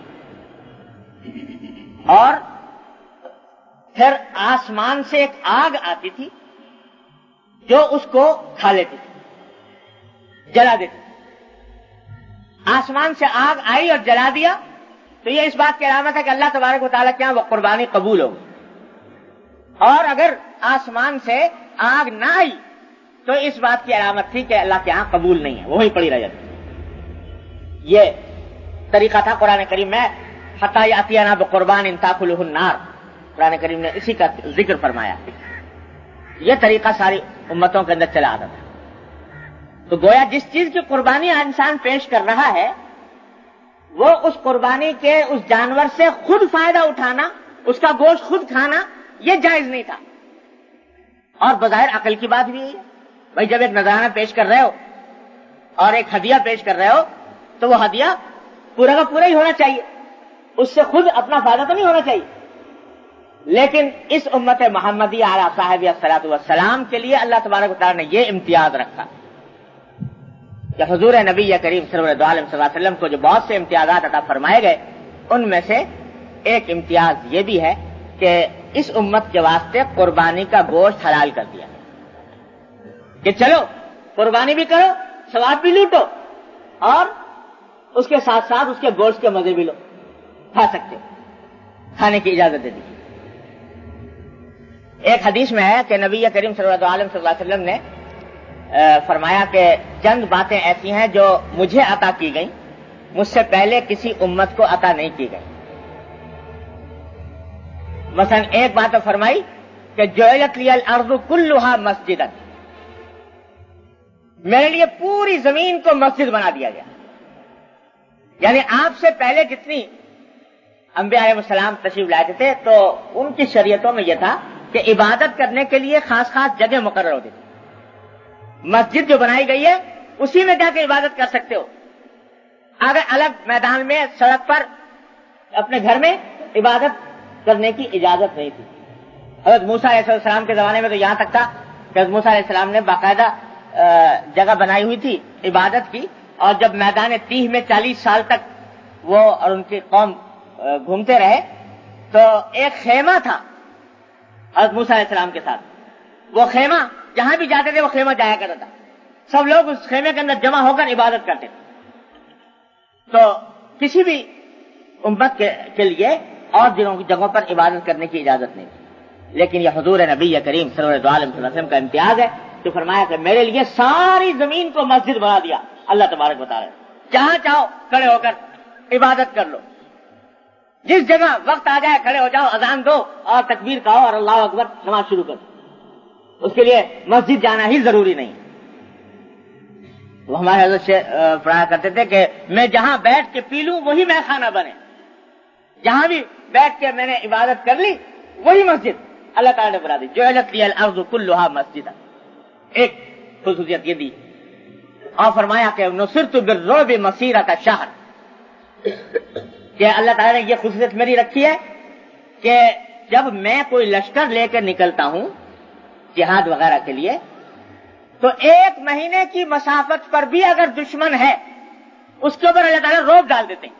[SPEAKER 1] اور پھر آسمان سے ایک آگ آتی تھی جو اس کو کھا لیتی تھی, جلا دیتی تھی. آسمان سے آگ آئی اور جلا دیا تو یہ اس بات کی علامت ہے کہ اللہ تبارک و تعالیٰ کے یہاں وہ قربانی قبول ہوگی. اور اگر آسمان سے آگ نہ آئی تو اس بات کی علامت تھی کہ اللہ کے یہاں قبول نہیں ہے, وہی پڑی رہ جاتی. یہ طریقہ تھا قرآن کریم میں, حتی یاتینا بقربان تاکلہ النار. قرآن کریم نے اسی کا ذکر فرمایا. یہ طریقہ ساری امتوں کے اندر چلا آتا تھا. تو گویا جس چیز کی قربانی انسان پیش کر رہا ہے وہ اس قربانی کے اس جانور سے خود فائدہ اٹھانا, اس کا گوشت خود کھانا, یہ جائز نہیں تھا. اور بظاہر عقل کی بات بھی ہے بھائی, جب ایک نذرانہ پیش کر رہے ہو اور ایک ہدیہ پیش کر رہے ہو تو وہ ہدیہ پورا کا پورا ہی ہونا چاہیے, اس سے خود اپنا فائدہ تو نہیں ہونا چاہیے. لیکن اس امت محمدی علی صاحب الصلاۃ والسلام کے لیے اللہ تبارک و تعالیٰ نے یہ امتیاز رکھا کہ حضور نبی کریم سرور دو عالم صلی اللہ علیہ وسلم کو جو بہت سے امتیازات عطا فرمائے گئے, ان میں سے ایک امتیاز یہ بھی ہے کہ اس امت کے واسطے قربانی کا گوشت حلال کر دیا کہ چلو قربانی بھی کرو, ثواب بھی لوٹو, اور اس کے ساتھ ساتھ اس کے گوشت کے مزے بھی لو, کھا سکتے ہو, کھانے کی اجازت دے دی. ایک حدیث میں ہے کہ نبی کریم صلی اللہ علیہ وسلم نے فرمایا کہ چند باتیں ایسی ہیں جو مجھے عطا کی گئیں, مجھ سے پہلے کسی امت کو عطا نہیں کی گئی. مثلا ایک بات تو فرمائی کہ جعلت لی الارض کلھا مسجدا, میرے لیے پوری زمین کو مسجد بنا دیا گیا. یعنی آپ سے پہلے جتنی انبیاء علیہ السلام تشریف لائے تھے تو ان کی شریعتوں میں یہ تھا کہ عبادت کرنے کے لیے خاص خاص جگہ مقرر ہوتی تھی. مسجد جو بنائی گئی ہے اسی میں جا کے عبادت کر سکتے ہو, اگر الگ میدان میں سڑک پر اپنے گھر میں عبادت کرنے کی اجازت نہیں تھی. حضرت موسیٰ علیہ السلام کے زمانے میں تو یہاں تک تھا کہ حضرت موسیٰ علیہ السلام نے باقاعدہ جگہ بنائی ہوئی تھی عبادت کی, اور جب میدان تیہ میں 40 سال تک وہ اور ان کی قوم گھومتے رہے تو ایک خیمہ تھا حضرت موسیٰ علیہ السلام کے ساتھ وہ خیمہ جہاں بھی جاتے تھے وہ خیمہ جایا کرتا تھا، سب لوگ اس خیمے کے اندر جمع ہو کر عبادت کرتے تھے. تو کسی بھی امت کے لیے اور جگہوں پر عبادت کرنے کی اجازت نہیں تھی، لیکن یہ حضور نبی کریم صلی اللہ علیہ وسلم کا امتیاز ہے تو فرمایا کہ میرے لیے ساری زمین کو مسجد بنا دیا اللہ تبارک و تعالی، جہاں چاہو کھڑے ہو کر عبادت کر لو، جس جگہ وقت آ جائے کھڑے ہو جاؤ، اذان دو اور تکبیر کہو اور اللہ اکبر نماز شروع کرو. اس کے لیے مسجد جانا ہی ضروری نہیں. وہ ہمارے حضرت سے پڑھایا کرتے تھے کہ میں جہاں بیٹھ کے پی لوں وہی میں خانہ بنے، جہاں بھی بیٹھ کے میں نے عبادت کر لی وہی مسجد اللہ تعالیٰ نے بنا دی. جعلت لی الارض کلھا مسجدا، ایک خصوصیت یہ دی. اور فرمایا کہ نصرت بالرعب مسیرۃ شہر، کہ اللہ تعالیٰ نے یہ خصوصیت میری رکھی ہے کہ جب میں کوئی لشکر لے کر نکلتا ہوں جہاد وغیرہ کے لیے تو 1 مہینے کی مسافت پر بھی اگر دشمن ہے اس کے اوپر اللہ تعالیٰ روب ڈال دیتے ہیں.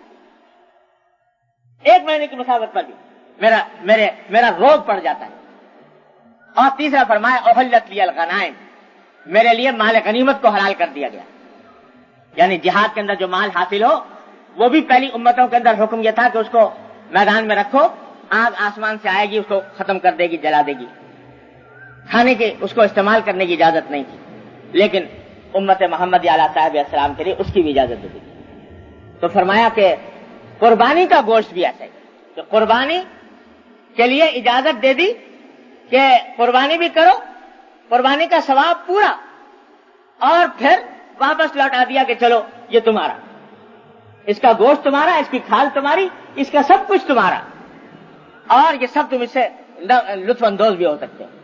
[SPEAKER 1] 1 مہینے کی مسافت پر بھی میرا روب پڑ جاتا ہے. اور تیسرا فرمایا احلت لی الغنائم، میرے لیے مال غنیمت کو حلال کر دیا گیا. یعنی جہاد کے اندر جو مال حاصل ہو وہ بھی پہلی امتوں کے اندر حکم یہ تھا کہ اس کو میدان میں رکھو، آگ آسمان سے آئے گی اس کو ختم کر دے گی، جلا دے گی، کھانے کے اس کو استعمال کرنے کی اجازت نہیں تھی. لیکن امت محمد علیہ صاحب السلام کے لیے اس کی بھی اجازت دے دی. تو فرمایا کہ قربانی کا گوشت بھی ایسا ہے کہ قربانی کے لیے اجازت دے دی کہ قربانی بھی کرو، قربانی کا ثواب پورا، اور پھر واپس لوٹا دیا کہ چلو یہ تمہارا، اس کا گوشت تمہارا، اس کی کھال تمہاری، اس کا سب کچھ تمہارا، اور یہ سب تم اس سے لطف اندوز بھی ہو سکتے ہو.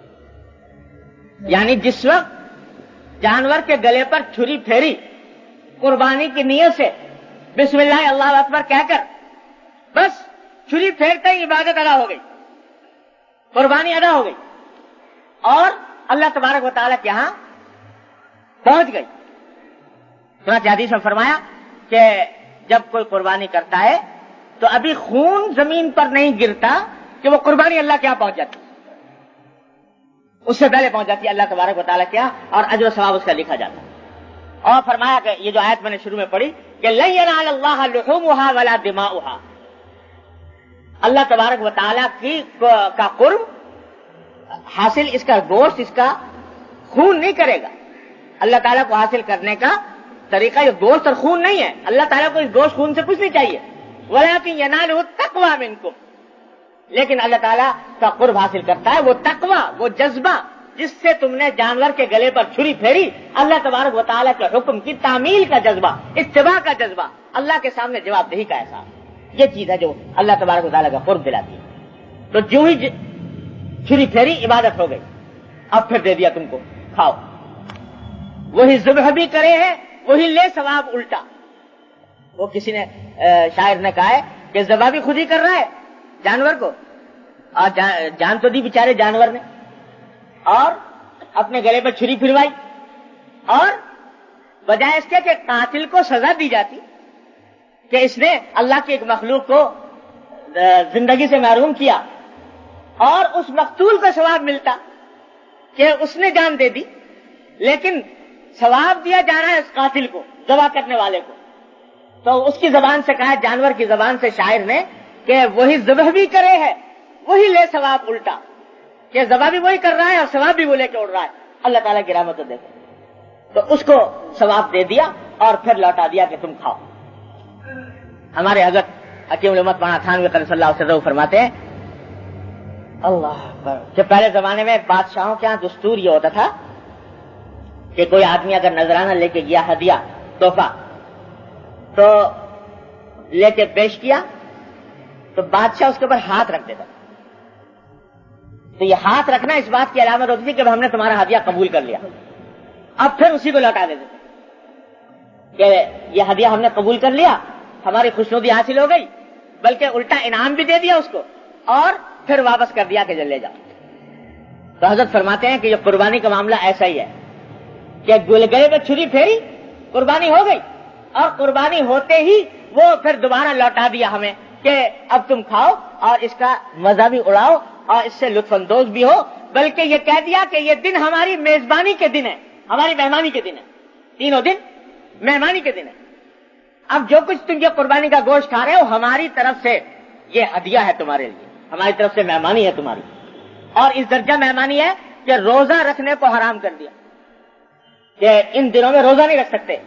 [SPEAKER 1] یعنی جس وقت جانور کے گلے پر چھری پھیری قربانی کی نیت سے بسم اللہ اللہ اکبر کہہ کر بس چھری پھیرتے ہی عبادت ادا ہو گئی، قربانی ادا ہو گئی اور اللہ تبارک و تعالیٰ کے یہاں پہنچ گئی. چنانچہ حدیث میں فرمایا کہ جب کوئی قربانی کرتا ہے تو ابھی خون زمین پر نہیں گرتا کہ وہ قربانی اللہ کے یہاں پہنچ جاتی، اس سے پہلے پہنچ جاتی ہے اللہ تبارک و تعالیٰ کے یہاں اور اجر و ثواب اس کا لکھا جاتا. اور فرمایا کہ یہ جو آیت میں نے شروع میں پڑھی کہ لن ینال اللہ لحومها ولا دماؤها، اللہ تبارک و تعالیٰ کا قرب حاصل، اس کا گوشت، اس کا خون نہیں کرے گا. اللہ تعالیٰ کو حاصل کرنے کا طریقہ یہ گوشت اور خون نہیں ہے. اللہ تعالیٰ کو اس گوشت خون سے کچھ نہیں چاہیے. ولکن ینالہ التقوی منکم، لیکن اللہ تعالیٰ کا قرب حاصل کرتا ہے وہ تقوی، وہ جذبہ جس سے تم نے جانور کے گلے پر چھری پھیری، اللہ تبارک و تعالیٰ کے حکم کی تعمیل کا جذبہ، اتباع کا جذبہ، اللہ کے سامنے جواب دہی کا احساس. یہ چیز ہے جو اللہ تبارک و تعالیٰ کا قرب دلاتی ہے. تو جو ہی چھری پھیری عبادت ہو گئی، اب پھر دے دیا تم کو، کھاؤ. وہی ذبح بھی کرے ہیں وہی لے ثواب الٹا. وہ کسی نے شاعر نے کہا ہے کہ ذبح بھی خود ہی کر رہا ہے جانور کو، اور جان تو دی بیچارے جانور نے، اور اپنے گلے پر چھری پھروائی، اور بجائے اس کے کہ قاتل کو سزا دی جاتی کہ اس نے اللہ کی ایک مخلوق کو زندگی سے محروم کیا، اور اس مقتول کو ثواب ملتا کہ اس نے جان دے دی، لیکن ثواب دیا جا رہا ہے اس قاتل کو، ذبح کرنے والے کو. تو اس کی زبان سے کہا، جانور کی زبان سے شاعر نے، کہ وہی ذبح بھی کرے ہے وہی لے ثواب الٹا، کہ ذبح بھی وہی کر رہا ہے اور ثواب بھی وہ لے کے اڑ رہا ہے. اللہ تعالیٰ کی رحمت دیکھو، تو اس کو ثواب دے دیا اور پھر لوٹا دیا کہ تم کھاؤ. ہمارے حضرت حکیم الامت مولانا تھانوی قدس اللہ سرہ فرماتے ہیں اللہ کہ پہلے زمانے میں بادشاہوں کے ہاں دستور یہ ہوتا تھا کہ کوئی آدمی اگر نذرانہ لے کے گیا، ہدیہ، تحفہ، تو لے کے پیش کیا تو بادشاہ اس کے اوپر ہاتھ رکھ دیتا. تو یہ ہاتھ رکھنا اس بات کی علامت ہوتی تھی کہ ہم نے تمہارا ہدیہ قبول کر لیا. اب پھر اسی کو لوٹا دیتے تھے کہ یہ ہدیہ ہم نے قبول کر لیا، ہماری خوشنودی حاصل ہو گئی، بلکہ الٹا انعام بھی دے دیا اس کو اور پھر واپس کر دیا کہ لے جاؤ. تو حضرت فرماتے ہیں کہ یہ قربانی کا معاملہ ایسا ہی ہے کہ گلے پہ چھری پھیری، قربانی ہو گئی، اور قربانی ہوتے ہی وہ پھر دوبارہ لوٹا دیا ہمیں کہ اب تم کھاؤ اور اس کا مزہ بھی اڑاؤ اور اس سے لطف اندوز بھی ہو، بلکہ یہ کہہ دیا کہ یہ دن ہماری میزبانی کے دن ہے، ہماری مہمانی کے دن ہے، تینوں دن مہمانی کے دن ہے۔ اب جو کچھ تم یہ قربانی کا گوشت کھا رہے ہو ہماری طرف سے یہ ہدیہ ہے تمہارے لیے، ہماری طرف سے مہمانی ہے تمہاری، اور اس درجہ مہمانی ہے کہ روزہ رکھنے کو حرام کر دیا کہ ان دنوں میں روزہ نہیں رکھ سکتے۔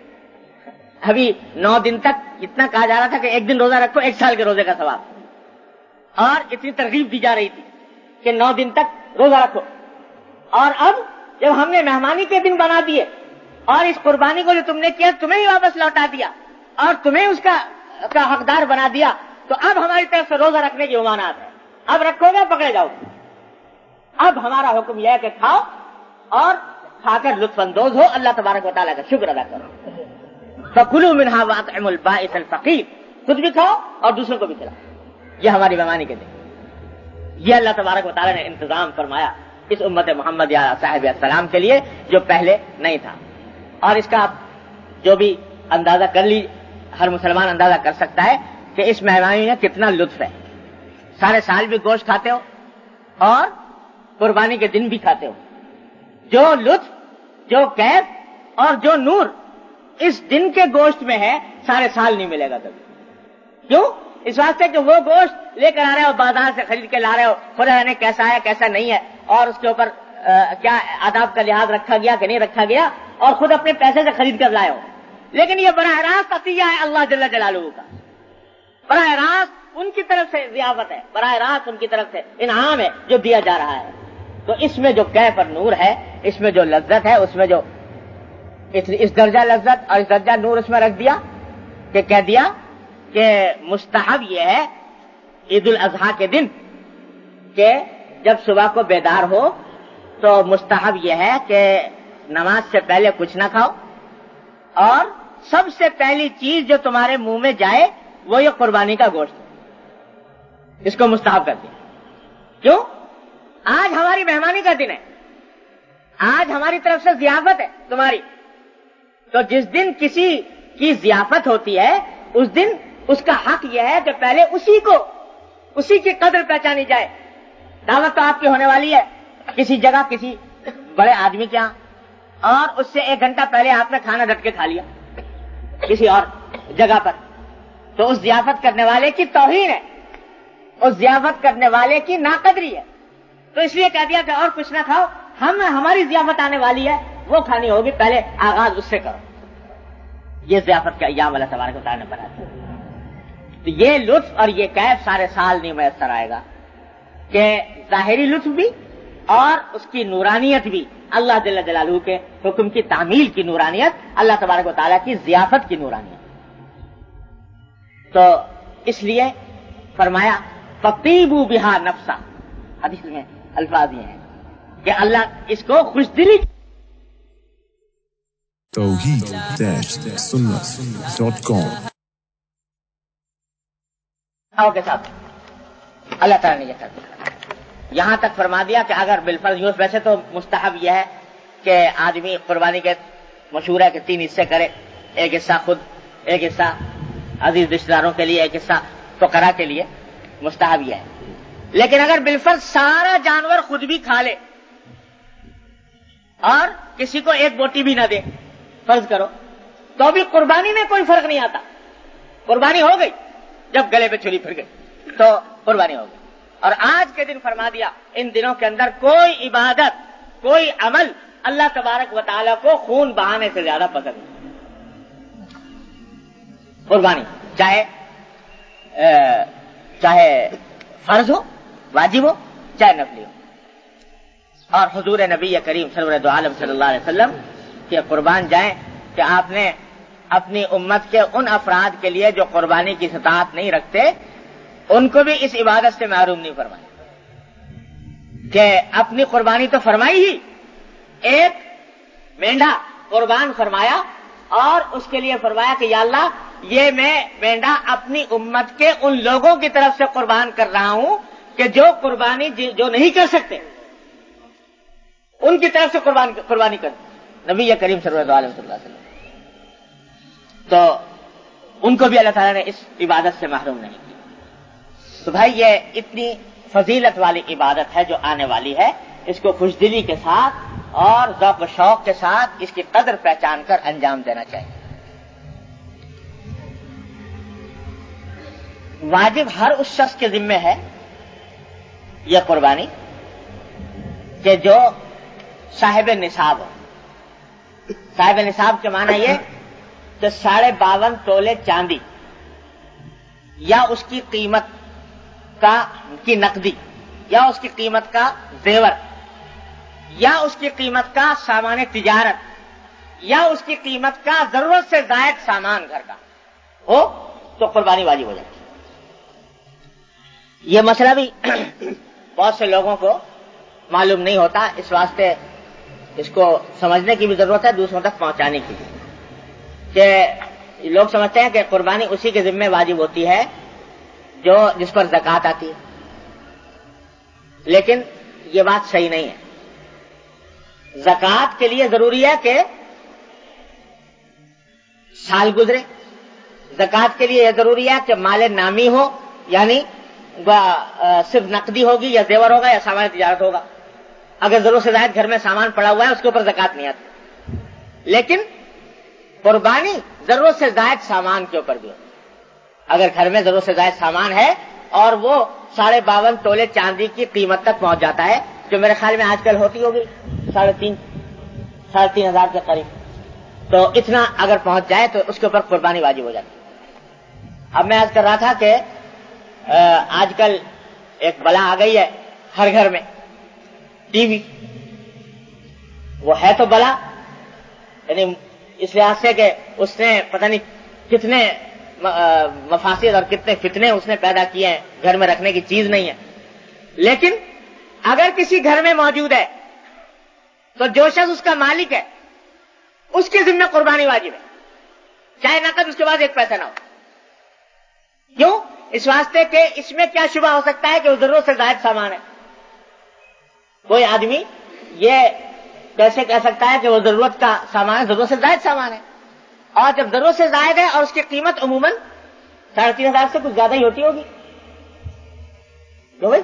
[SPEAKER 1] ابھی 9 دن تک اتنا کہا جا رہا تھا کہ ایک دن روزہ رکھو 1 سال کے روزے کا ثواب، اور اتنی ترغیب دی جا رہی تھی کہ 9 دن تک روزہ رکھو، اور اب جب ہم نے مہمانی کے دن بنا دیے اور اس قربانی کو جو تم نے کیا تمہیں ہی واپس لوٹا دیا اور تمہیں اس کا حقدار بنا دیا، تو اب ہماری طرف سے روزہ رکھنے کی ممانعت ہے، اب رکھو گے پکڑے جاؤ۔ اب ہمارا حکم یہ ہے کہ کھاؤ اور کھا کر لطف اندوز ہو، اللہ تبارک و تعالیٰ کا شکر ادا کرو۔ فَكُلُوا مِنْهَا وَأَطْعِمُوا الْبَائِسَ الْفَقِيرَ، خود بھی کھاؤ اور دوسروں کو بھی کھلاؤ۔ یہ ہماری مہمانی کے دن، یہ اللہ تبارک و تعالیٰ نے انتظام فرمایا اس امت محمد یا صاحب السلام کے لیے جو پہلے نہیں تھا۔ اور اس کا جو بھی اندازہ کر لی، ہر مسلمان اندازہ کر سکتا ہے کہ اس مہمانی میں کتنا لطف ہے۔ سارے سال بھی گوشت کھاتے ہو اور قربانی کے دن بھی کھاتے ہو، جو لطف، جو کیف اور جو نور اس دن کے گوشت میں ہے سارے سال نہیں ملے گا کبھی۔ کیوں؟ اس واسطے کہ وہ گوشت لے کر آ رہے ہو، بازار سے خرید کے لا رہے ہو، خدا جانے کیسا ہے کیسا نہیں ہے، اور اس کے اوپر کیا آداب کا لحاظ رکھا گیا کہ نہیں رکھا گیا، اور خود اپنے پیسے سے خرید کر لائے ہو۔ لیکن یہ براہ راست عطیہ ہے اللہ جل جلالہ کا، براہ راست ان کی طرف سے ضیافت ہے، براہ راست ان کی طرف سے انعام ہے جو دیا جا رہا ہے۔ تو اس میں جو کیف اور نور ہے، اس میں جو لذت ہے، اس میں جو اس درجہ لذت اور اس درجہ نور اس میں رکھ دیا کہ کہہ دیا کہ مستحب یہ ہے عید الاضحیٰ کے دن کہ جب صبح کو بیدار ہو تو مستحب یہ ہے کہ نماز سے پہلے کچھ نہ کھاؤ، اور سب سے پہلی چیز جو تمہارے منہ میں جائے وہ یہ قربانی کا گوشت ہے، اس کو مستحب کر دیا۔ کیوں؟ آج ہماری مہمانی کا دن ہے، آج ہماری طرف سے ضیافت ہے تمہاری، تو جس دن کسی کی ضیافت ہوتی ہے اس دن اس کا حق یہ ہے کہ پہلے اسی کی قدر پہچانی جائے۔ دعوت تو آپ کی ہونے والی ہے کسی جگہ کسی بڑے آدمی کے ہاں، اور اس سے 1 گھنٹہ پہلے آپ نے کھانا ڈٹ کے کھا لیا کسی اور جگہ پر، تو اس ضیافت کرنے والے کی توہین ہے، اس ضیافت کرنے والے کی ناقدری ہے۔ تو اس لیے کہہ دیا کہ اور کچھ نہ کھاؤ، ہماری ضیافت آنے والی ہے وہ کھانی ہوگی، پہلے آغاز اس سے کرو۔ یہ ضیافت کا ایام اللہ تبارک و تعالیٰ نے بنا دیا۔ تو یہ لطف اور یہ کیف سارے سال نہیں میسر آئے گا کہ ظاہری لطف بھی اور اس کی نورانیت بھی، اللہ جل جلالہ کے حکم کی تعمیل کی نورانیت، اللہ تبارک و تعالیٰ کی ضیافت کی نورانیت۔ تو اس لیے فرمایا فَطِيبُوا بِهَا نَفْسًا، حدیث میں الفاظ یہ ہیں کہ اللہ اس کو خوش دلی
[SPEAKER 2] توحید-سنت.com
[SPEAKER 1] کے ساتھ اللہ تعالیٰ نے یہ کر دیا۔ یہاں تک فرما دیا کہ اگر بالفرض یوں، ویسے تو مستحب یہ ہے کہ آدمی قربانی کے مشہور ہے کہ 3 حصے کرے، ایک حصہ خود، ایک حصہ عزیز رشتہ داروں کے لیے، ایک حصہ فقراء کے لیے، مستحب یہ ہے۔ لیکن اگر بالفرض سارا جانور خود بھی کھا لے اور کسی کو 1 بوٹی بھی نہ دے، فرض کرو، تو بھی قربانی میں کوئی فرق نہیں آتا، قربانی ہو گئی، جب گلے پہ چھری پھر گئی تو قربانی ہو گئی۔ اور آج کے دن فرما دیا ان دنوں کے اندر کوئی عبادت، کوئی عمل اللہ تبارک و تعالیٰ کو خون بہانے سے زیادہ پسند نہیں۔ قربانی چاہے فرض ہو، واجب ہو، چاہے نفلی ہو۔ اور حضور نبی کریم سرور دو عالم صلی اللہ علیہ وسلم کہ قربان جائیں کہ آپ نے اپنی امت کے ان افراد کے لیے جو قربانی کی استطاعت نہیں رکھتے ان کو بھی اس عبادت سے محروم نہیں فرمایا، کہ اپنی قربانی تو فرمائی ہی، 1 مینڈا قربان فرمایا اور اس کے لیے فرمایا کہ یا اللہ یہ میں مینڈا اپنی امت کے ان لوگوں کی طرف سے قربان کر رہا ہوں کہ جو قربانی جو نہیں کر سکتے ان کی طرف سے قربانی کر نبی کریم صلی اللہ علیہ وسلم، تو ان کو بھی اللہ تعالیٰ نے اس عبادت سے محروم نہیں کیا۔ تو بھائی یہ اتنی فضیلت والی عبادت ہے جو آنے والی ہے. اس کو خوش دلی کے ساتھ اور ذوق و شوق کے ساتھ اس کی قدر پہچان کر انجام دینا چاہیے. واجب ہر اس شخص کے ذمہ ہے یہ قربانی کہ جو صاحب نصاب ہو. صاحب نصاب کے معنی یہ کہ 52.5 تولے چاندی یا اس کی قیمت کی نقدی یا اس کی قیمت کا زیور یا اس کی قیمت کا سامان تجارت یا اس کی قیمت کا ضرورت سے زائد سامان گھر کا ہو تو قربانی واجب ہو جاتی ہے. یہ مسئلہ بھی بہت سے لوگوں کو معلوم نہیں ہوتا, اس واسطے اس کو سمجھنے کی بھی ضرورت ہے, دوسروں تک پہنچانے کی بھی. کہ لوگ سمجھتے ہیں کہ قربانی اسی کے ذمہ واجب ہوتی ہے جس پر زکوٰۃ آتی ہے, لیکن یہ بات صحیح نہیں ہے. زکوٰۃ کے لیے ضروری ہے کہ سال گزرے. زکوٰۃ کے لیے یہ ضروری ہے کہ مال نامی ہو, یعنی صرف نقدی ہوگی یا زیور ہوگا یا سامان تجارت ہوگا. اگر ضرورت سے زائد گھر میں سامان پڑا ہوا ہے اس کے اوپر زکوٰۃ نہیں آتی. لیکن قربانی ضرورت سے زائد سامان کے اوپر بھی ہوتی. اگر گھر میں ضرورت سے زائد سامان ہے اور وہ 52.5 تولے چاندی کی قیمت تک پہنچ جاتا ہے, جو میرے خیال میں آج کل ہوتی ہوگی 3,500 کے قریب, تو اتنا اگر پہنچ جائے تو اس کے اوپر قربانی واجب ہو جاتی ہے. اب میں عرض کر رہا تھا کہ آج کل ایک بلا آ گئی ہے ہر گھر میں, ٹی وی. وہ ہے تو بلا, یعنی اس لحاظ سے کہ اس نے پتہ نہیں کتنے مفاسد اور کتنے فتنے اس نے پیدا کیے ہیں, گھر میں رکھنے کی چیز نہیں ہے. لیکن اگر کسی گھر میں موجود ہے تو جو شخص اس کا مالک ہے اس کے ذمہ قربانی واجب ہے, چاہے نقد اس کے بعد 1 پیسہ نہ ہو. کیوں؟ اس واسطے کہ اس میں کیا شبہ ہو سکتا ہے کہ وہ ضرورت سے زائد سامان ہے. کوئی آدمی یہ کیسے کہہ سکتا ہے کہ وہ ضرورت کا سامان ہے, ضرورت سے زائد سامان ہے. اور جب ضرورت سے زائد ہے اور اس کی قیمت عموماً 3,500 سے کچھ زیادہ ہی ہوتی ہوگی, کیوں بھائی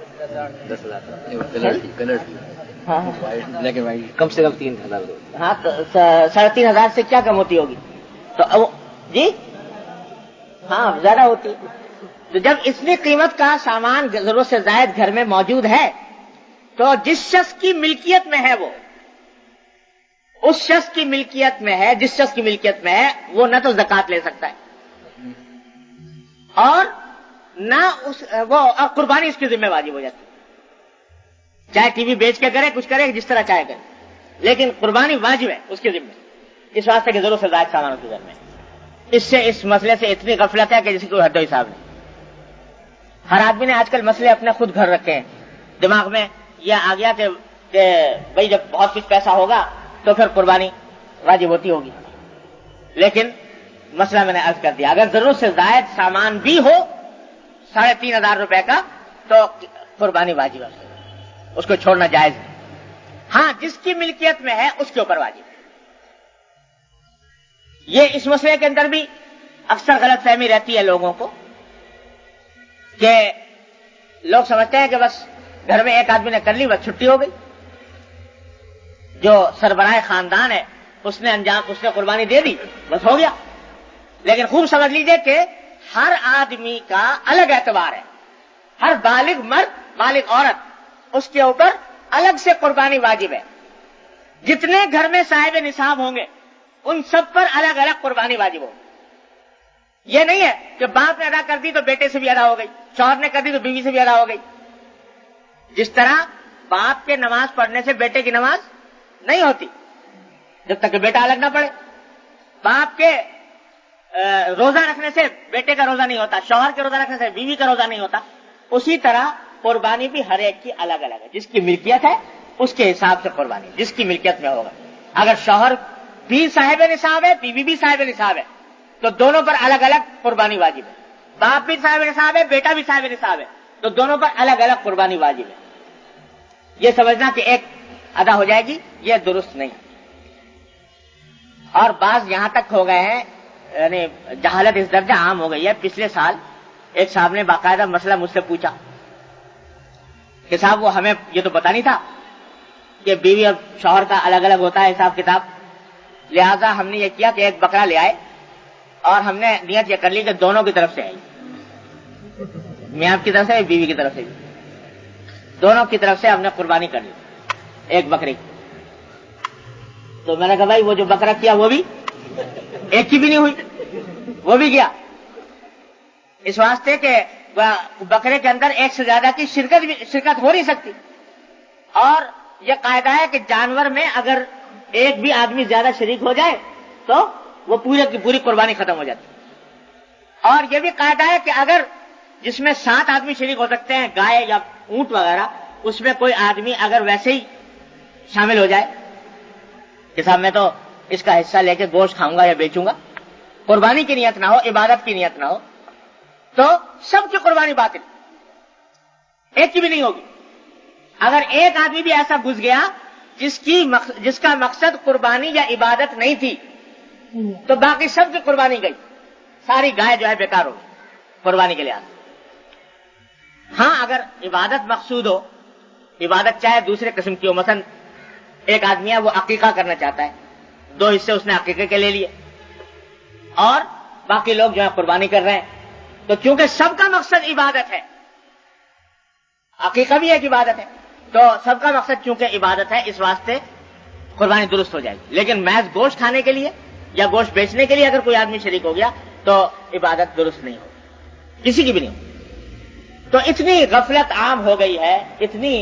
[SPEAKER 2] 10,000 کم سے کم 3,000.
[SPEAKER 1] ہاں, تو 3,500 سے کیا کم ہوتی ہوگی؟ تو جی ہاں زیادہ ہوتی ہے. تو جب اتنی قیمت کا سامان ضرورت سے زائد گھر میں موجود ہے تو جس شخص کی ملکیت میں ہے وہ اس شخص کی ملکیت میں ہے, جس شخص کی ملکیت میں ہے وہ نہ تو زکوٰۃ لے سکتا ہے اور نہ وہ قربانی اس کی ذمہ واجب ہو جاتی ہے. چاہے ٹی وی بیچ کے کرے, کچھ کرے, جس طرح چاہے کرے, لیکن قربانی واجب ہے اس کے ذمہ, اس واسطے کہ ضرورت سے زائد سامان اس کے گھر میں. اس مسئلے سے اتنی غفلت ہے کہ جس کی کوئی حد و حساب نہیں. ہر آدمی نے آج کل مسئلے اپنے خود گھر رکھے ہیں, دماغ میں یہ آ گیا کہ بھئی جب بہت کچھ پیسہ ہوگا تو پھر قربانی واجب ہوتی ہوگی. لیکن مسئلہ میں نے عرض کر دیا, اگر ضرورت سے زائد سامان بھی ہو 3,500 روپے کا تو قربانی واجب ہے, اس کو چھوڑنا جائز ہے. ہاں, جس کی ملکیت میں ہے اس کے اوپر واجب ہے. یہ اس مسئلے کے اندر بھی اکثر غلط فہمی رہتی ہے لوگوں کو کہ لوگ سمجھتے ہیں کہ بس گھر میں ایک آدمی نے کر لی, بس چھٹی ہو گئی. جو سربراہ خاندان ہے اس نے قربانی دے دی, بس ہو گیا. لیکن خوب سمجھ لیجئے کہ ہر آدمی کا الگ اعتبار ہے. ہر بالغ مرد, بالغ عورت, اس کے اوپر الگ سے قربانی واجب ہے. جتنے گھر میں صاحب نصاب ہوں گے ان سب پر الگ الگ قربانی واجب ہوگی. یہ نہیں ہے کہ باپ نے ادا کر دی تو بیٹے سے بھی ادا ہو گئی, شوہر نے کر دی تو بیوی سے بھی ادا ہو گئی. جس طرح باپ کے نماز پڑھنے سے بیٹے کی نماز نہیں ہوتی جب تک کہ بیٹا الگ نہ پڑھے, باپ کے روزہ رکھنے سے بیٹے کا روزہ نہیں ہوتا, شوہر کے روزہ رکھنے سے بیوی کا روزہ نہیں ہوتا. اسی طرح قربانی بھی ہر ایک کی الگ الگ ہے. جس کی ملکیت ہے اس کے حساب سے قربانی, جس کی ملکیت میں ہوگا. اگر شوہر بھی صاحب نصاب ہے, بیوی بھی صاحب نصاب ہے, تو دونوں پر الگ الگ قربانی واجب ہے. باپ بھی صاحب نصاب ہے, بیٹا بھی صاحب نصاب ہے, تو دونوں پر الگ الگ قربانی واجب ہے. یہ سمجھنا کہ ایک ادا ہو جائے گی, یہ درست نہیں. اور بعض یہاں تک ہو گئے ہیں, یعنی جہالت اس درجہ عام ہو گئی ہے. پچھلے سال ایک صاحب نے باقاعدہ مسئلہ مجھ سے پوچھا کہ صاحب وہ ہمیں یہ تو پتا نہیں تھا کہ بیوی اور شوہر کا الگ الگ ہوتا ہے حساب کتاب، لہذا ہم نے یہ کیا کہ ایک بکرا لے آئے اور ہم نے نیت یہ کر لی کہ دونوں کی طرف سے آئی، میاں کی طرف سے بیوی کی طرف سے بھی، دونوں کی طرف سے ہم نے قربانی کر لی ایک بکرے کی۔ تو میں نے کہا بھائی وہ جو بکرا کیا وہ بھی ایک کی بھی نہیں ہوئی، وہ بھی گیا، اس واسطے کہ بکرے کے اندر ایک سے زیادہ کی شرکت ہو نہیں سکتی، اور یہ قاعدہ ہے کہ جانور میں اگر ایک بھی آدمی زیادہ شریک ہو جائے تو وہ پورے کی پوری قربانی ختم ہو جاتی، اور یہ بھی قاعدہ ہے کہ اگر جس میں 7 آدمی شریک ہو سکتے ہیں، گائے یا اونٹ وغیرہ، اس میں کوئی آدمی اگر ویسے ہی شامل ہو جائے کہ صاحب میں تو اس کا حصہ لے کے گوشت کھاؤں گا یا بیچوں گا، قربانی کی نیت نہ ہو، عبادت کی نیت نہ ہو، تو سب کی قربانی باطل، ایک کی بھی نہیں ہوگی۔ اگر ایک آدمی بھی ایسا گھس گیا جس کا مقصد قربانی یا عبادت نہیں تھی، تو باقی سب کی قربانی گئی، ساری گائے جو ہے بیکار ہوگی قربانی کے لحاظ سے۔ ہاں اگر عبادت مقصود ہو، عبادت چاہے دوسرے قسم کی ہو، مثلا ایک آدمی ہے وہ عقیقہ کرنا چاہتا ہے، 2 حصے اس نے عقیقے کے لے لیے اور باقی لوگ جو ہے قربانی کر رہے ہیں، تو چونکہ سب کا مقصد عبادت ہے، عقیقہ بھی ایک عبادت ہے، تو سب کا مقصد چونکہ عبادت ہے، اس واسطے قربانی درست ہو جائے گی۔ لیکن محض گوشت کھانے کے لیے یا گوشت بیچنے کے لیے اگر کوئی آدمی شریک ہو گیا تو عبادت درست نہیں ہوگی، کسی کی بھی نہیں ہوگی۔ تو اتنی غفلت عام ہو گئی ہے، اتنی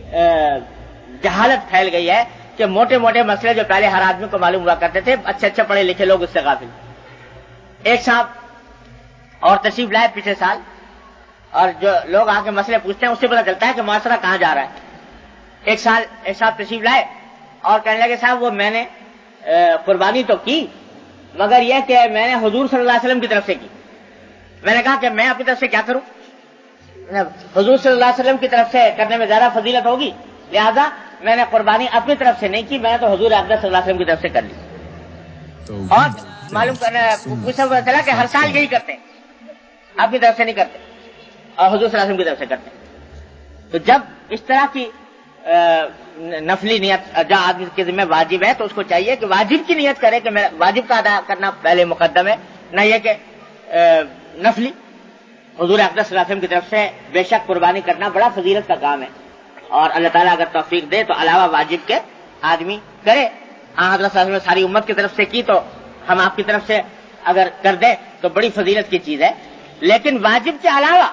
[SPEAKER 1] جہالت پھیل گئی ہے کہ موٹے موٹے مسئلے جو پہلے ہر آدمی کو معلوم ہوا کرتے تھے، اچھے اچھے پڑھے لکھے لوگ اس سے غافل۔ ایک صاحب اور تشریف لائے پچھلے سال، اور جو لوگ آ کے مسئلے پوچھتے ہیں اس سے پتہ چلتا ہے کہ معاشرہ کہاں جا رہا ہے۔ ایک صاحب تشریف لائے اور کہنے لگے صاحب وہ میں نے قربانی تو کی، مگر یہ کہ میں نے حضور صلی اللہ علیہ وسلم کی طرف سے کی۔ میں نے کہا کہ میں اپنی طرف سے کیا کروں، حضور صلی اللہ علیہ وسلم کی طرف سے کرنے میں زیادہ فضیلت ہوگی، لہذا میں نے قربانی اپنی طرف سے نہیں کی، میں نے تو حضور اقدس صلی اللہ علیہ وسلم کی طرف سے کر لی۔ اور معلوم کرنا پوچھا پتا چلا کہ ہر سال یہی کرتے ہیں، اپنی طرف سے نہیں کرتے اور حضور صلی اللہ علیہ وسلم کی طرف سے کرتے ہیں۔ تو جب اس طرح کی نفلی نیت جو آدمی کے ذمہ واجب ہے تو اس کو چاہیے کہ واجب کی نیت کرے کہ میرا واجب کا ادا کرنا پہلے مقدم ہے، نہ یہ کہ نفلی۔ حضور اقدس صلی اللہ علیہ وسلم کی طرف سے بے شک قربانی کرنا بڑا فضیلت کا کام ہے، اور اللہ تعالیٰ اگر توفیق دے تو علاوہ واجب کے آدمی کرے۔ حضرت صلی اللہ علیہ وسلم نے ساری امت کی طرف سے کی، تو ہم آپ کی طرف سے اگر کر دیں تو بڑی فضیلت کی چیز ہے، لیکن واجب کے علاوہ،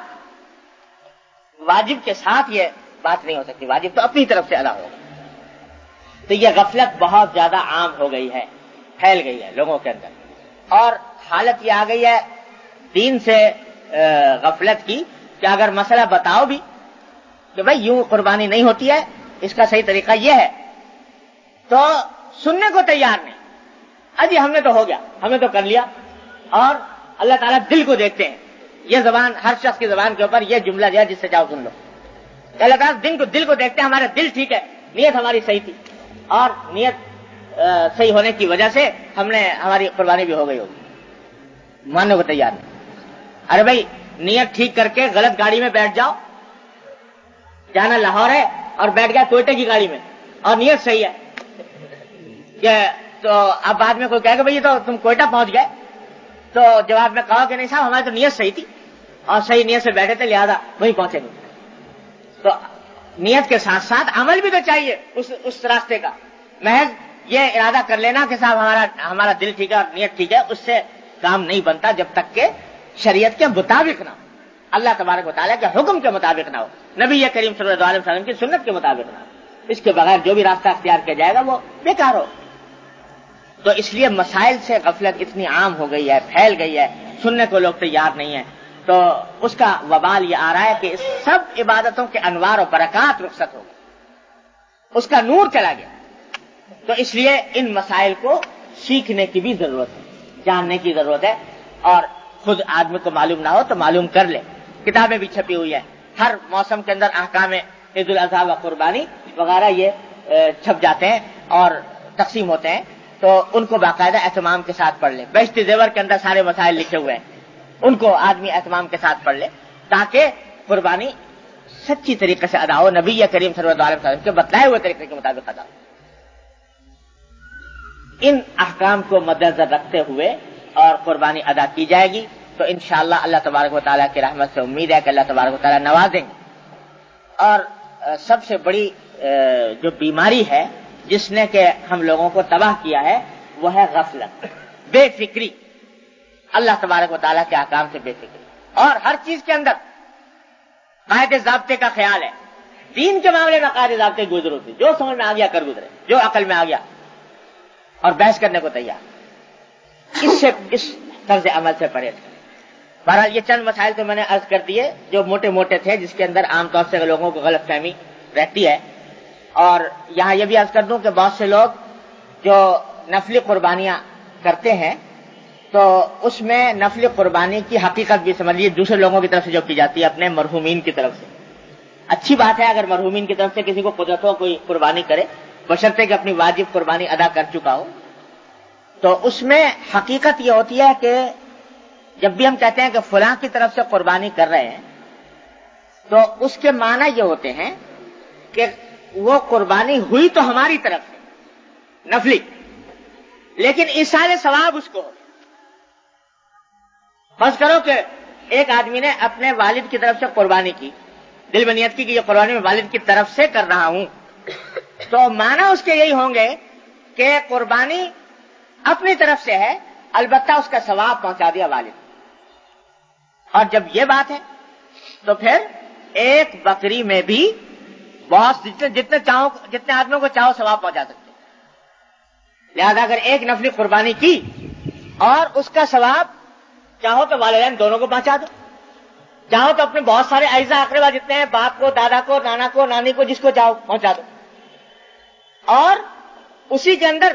[SPEAKER 1] واجب کے ساتھ یہ بات نہیں ہو سکتی، واجب تو اپنی طرف سے ادا ہوگا۔ تو یہ غفلت بہت زیادہ عام ہو گئی ہے، پھیل گئی ہے لوگوں کے اندر، اور حالت یہ آ گئی ہے دین سے غفلت کی کہ اگر مسئلہ بتاؤ بھی کہ بھائی یوں قربانی نہیں ہوتی ہے، اس کا صحیح طریقہ یہ ہے، تو سننے کو تیار نہیں۔ اجی ہم نے تو ہو گیا، ہمیں تو کر لیا، اور اللہ تعالیٰ دل کو دیکھتے ہیں۔ یہ زبان ہر شخص کی زبان کے اوپر یہ جملہ دیا جس سے چاہو سن لو، اللہ تعالیٰ دل کو دیکھتے ہیں، ہمارا دل ٹھیک ہے، نیت ہماری صحیح تھی، اور نیت صحیح ہونے کی وجہ سے ہماری قربانی بھی ہو گئی ہوگی، ماننے کو تیار نہیں۔ ارے بھائی نیت ٹھیک کر کے غلط گاڑی میں بیٹھ جاؤ، جانا لاہور ہے اور بیٹھ گیا کوئٹہ کی گاڑی میں، اور نیت صحیح ہے کہ تو اب بعد میں کوئی کہے گا بھائی یہ تو تم کوئٹہ پہنچ گئے، تو جواب میں کہا کہ نہیں صاحب ہماری تو نیت صحیح تھی اور صحیح نیت سے بیٹھے تھے، لہذا وہیں پہنچے گے۔ تو نیت کے ساتھ ساتھ عمل بھی تو چاہیے اس راستے کا، محض یہ ارادہ کر لینا کہ صاحب ہمارا دل ٹھیک ہے اور نیت ٹھیک ہے، اس سے کام نہیں بنتا جب تک کہ شریعت کے مطابق نہ ہو، اللہ تبارک و تعالیٰ کے حکم کے مطابق نہ ہو، نبی کریم صلی اللہ علیہ وسلم کی سنت کے مطابق نہ ہو۔ اس کے بغیر جو بھی راستہ اختیار کیا جائے گا وہ بیکار ہو۔ تو اس لیے مسائل سے غفلت اتنی عام ہو گئی ہے، پھیل گئی ہے، سننے کو لوگ تیار نہیں ہیں، تو اس کا وبال یہ آ رہا ہے کہ اس سب عبادتوں کے انوار و برکات رخصت ہو گئے، اس کا نور چلا گیا۔ تو اس لیے ان مسائل کو سیکھنے کی بھی ضرورت ہے، جاننے کی ضرورت ہے، اور خود آدمی کو معلوم نہ ہو تو معلوم کر لے۔ کتابیں بھی چھپی ہوئی ہیں، ہر موسم کے اندر احکام عید الاضحیٰ و قربانی وغیرہ یہ چھپ جاتے ہیں اور تقسیم ہوتے ہیں، تو ان کو باقاعدہ اہتمام کے ساتھ پڑھ لے۔ بہشت زیور کے اندر سارے مسائل لکھے ہوئے ہیں، ان کو آدمی اہتمام کے ساتھ پڑھ لے تاکہ قربانی سچی طریقے سے ادا ہو، نبی کریم صلی اللہ علیہ وسلم کے بتلائے ہوئے طریقے کے مطابق ادا ہو۔ ان احکام کو مد نظر رکھتے ہوئے اور قربانی ادا کی جائے گی تو انشاءاللہ اللہ تبارک و تعالیٰ کی رحمت سے امید ہے کہ اللہ تبارک و تعالیٰ نوازیں گے۔ اور سب سے بڑی جو بیماری ہے جس نے کہ ہم لوگوں کو تباہ کیا ہے وہ ہے غفلت، بے فکری، اللہ تبارک و تعالیٰ کے احکام سے بے فکری، اور ہر چیز کے اندر قاعدے ضابطے کا خیال ہے۔ دین کے معاملے میں قاعدے ضابطے گزر ہوتی، جو سمجھ میں آ گیا کر گزرے، جو عقل میں آ گیا، اور بحث کرنے کو تیار، اس طرز عمل سے پرہیز کریں۔ بہرحال یہ چند مسائل تو میں نے عرض کر دیے جو موٹے موٹے تھے، جس کے اندر عام طور سے لوگوں کو غلط فہمی رہتی ہے۔ اور یہاں یہ بھی عرض کر دوں کہ بہت سے لوگ جو نفلی قربانیاں کرتے ہیں تو اس میں نفلی قربانی کی حقیقت بھی سمجھ لیجیے دوسرے لوگوں کی طرف سے جو کی جاتی ہے اپنے مرحومین کی طرف سے۔ اچھی بات ہے اگر مرحومین کی طرف سے کسی کو قدرت ہو کوئی قربانی کرے، بشرطے کہ اپنی واجب قربانی ادا کر چکا ہو، تو اس میں حقیقت یہ ہوتی ہے کہ جب بھی ہم کہتے ہیں کہ فلاں کی طرف سے قربانی کر رہے ہیں تو اس کے معنی یہ ہوتے ہیں کہ وہ قربانی ہوئی تو ہماری طرف سے نفلی، لیکن ایصال ثواب اس کو ہو۔ فرض کرو کہ ایک آدمی نے اپنے والد کی طرف سے قربانی کی، دل میں نیت کی کہ یہ قربانی میں والد کی طرف سے کر رہا ہوں، تو معنی اس کے یہی ہوں گے کہ قربانی اپنی طرف سے ہے، البتہ اس کا ثواب پہنچا دیا والد۔ اور جب یہ بات ہے تو پھر ایک بکری میں بھی بہت جتنے آدمیوں کو چاہو ثواب پہنچا سکتے ہیں۔ لہذا اگر ایک نفلی قربانی کی اور اس کا ثواب چاہو تو والدین دونوں کو پہنچا دو، چاہو تو اپنے بہت سارے اعزا اقربا جتنے ہیں، باپ کو، دادا کو، نانا کو، نانی کو، جس کو چاہو پہنچا دو، اور اسی کے اندر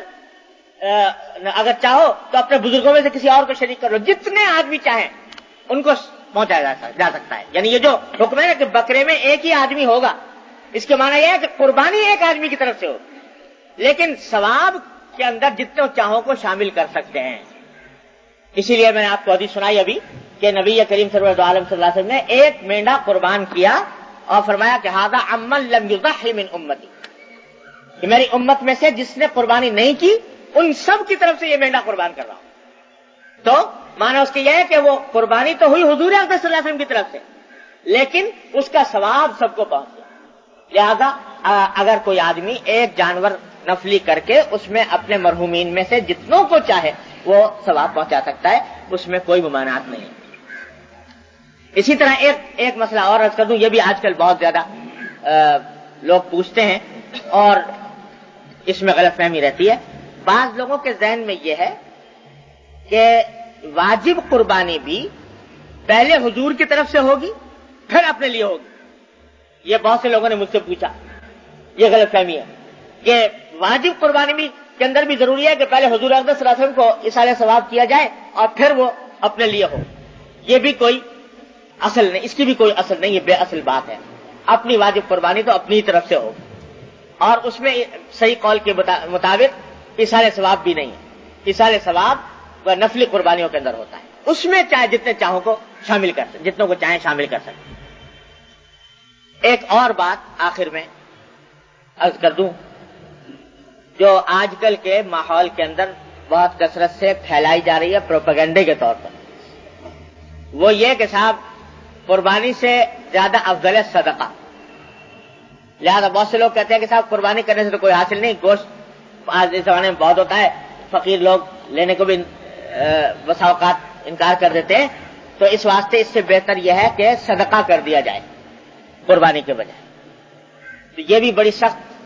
[SPEAKER 1] اگر چاہو تو اپنے بزرگوں میں سے کسی اور کو شریک کر لو، جتنے آدمی چاہیں ان کو پہنچایا جا سکتا ہے۔ یعنی یہ جو حکم ہے کہ بکرے میں ایک ہی آدمی ہوگا، اس کے معنی یہ ہے کہ قربانی ایک آدمی کی طرف سے ہو، لیکن ثواب کے اندر جتنے چاہوں کو شامل کر سکتے ہیں۔ اسی لیے میں نے آپ کو حدیث سنائی ابھی کہ نبی کریم صلی اللہ علیہ وسلم نے ایک مینڈا قربان کیا اور فرمایا کہ ھذا عمن لم یضحی من امتی، کہ میری امت میں سے جس نے قربانی نہیں کی ان سب کی طرف سے یہ مینڈا قربان کر رہا ہوں۔ تو معنی اس کی یہ ہے کہ وہ قربانی تو ہوئی حضور اقدس صلی اللہ علیہ وسلم کی طرف سے، لیکن اس کا ثواب سب کو پہنچ گیا۔ لہذا اگر کوئی آدمی ایک جانور نفلی کر کے اس میں اپنے مرحومین میں سے جتنوں کو چاہے وہ ثواب پہنچا سکتا ہے، اس میں کوئی ممانعت نہیں۔ اسی طرح ایک مسئلہ اور عرض کر دوں، یہ بھی آج کل بہت زیادہ لوگ پوچھتے ہیں اور اس میں غلط فہمی رہتی ہے۔ بعض لوگوں کے ذہن میں یہ ہے کہ واجب قربانی بھی پہلے حضور کی طرف سے ہوگی پھر اپنے لیے ہوگی۔ یہ بہت سے لوگوں نے مجھ سے پوچھا، یہ غلط فہمی ہے کہ واجب قربانی بھی کے اندر بھی ضروری ہے کہ پہلے حضور اقدس صلی اللہ علیہ وسلم کو ایصال ثواب کیا جائے اور پھر وہ اپنے لیے ہو۔ یہ بھی کوئی اصل نہیں، اس کی بھی کوئی اصل نہیں، یہ بے اصل بات ہے۔ اپنی واجب قربانی تو اپنی طرف سے ہو، اور اس میں صحیح قول کے مطابق ایصال ثواب بھی نہیں ہے۔ ایصال ثواب وہ نفلی قربانیوں کے اندر ہوتا ہے، اس میں چاہے جتنے چاہوں کو شامل کر سکتے، جتنوں کو چاہیں شامل کر سکتے۔ ایک اور بات آخر میں عرض کر دوں جو آج کل کے ماحول کے اندر بہت کثرت سے پھیلائی جا رہی ہے پروپیگنڈے کے طور پر، وہ یہ کہ صاحب قربانی سے زیادہ افضل ہے صدقہ۔ لہذا بہت سے لوگ کہتے ہیں کہ صاحب قربانی کرنے سے تو کوئی حاصل نہیں، گوشت آج اس زمانے میں بہت ہوتا ہے، فقیر لوگ لینے کو بھی بسا اوقات انکار کر دیتے ہیں، تو اس واسطے اس سے بہتر یہ ہے کہ صدقہ کر دیا جائے قربانی کے بجائے۔ تو یہ بھی بڑی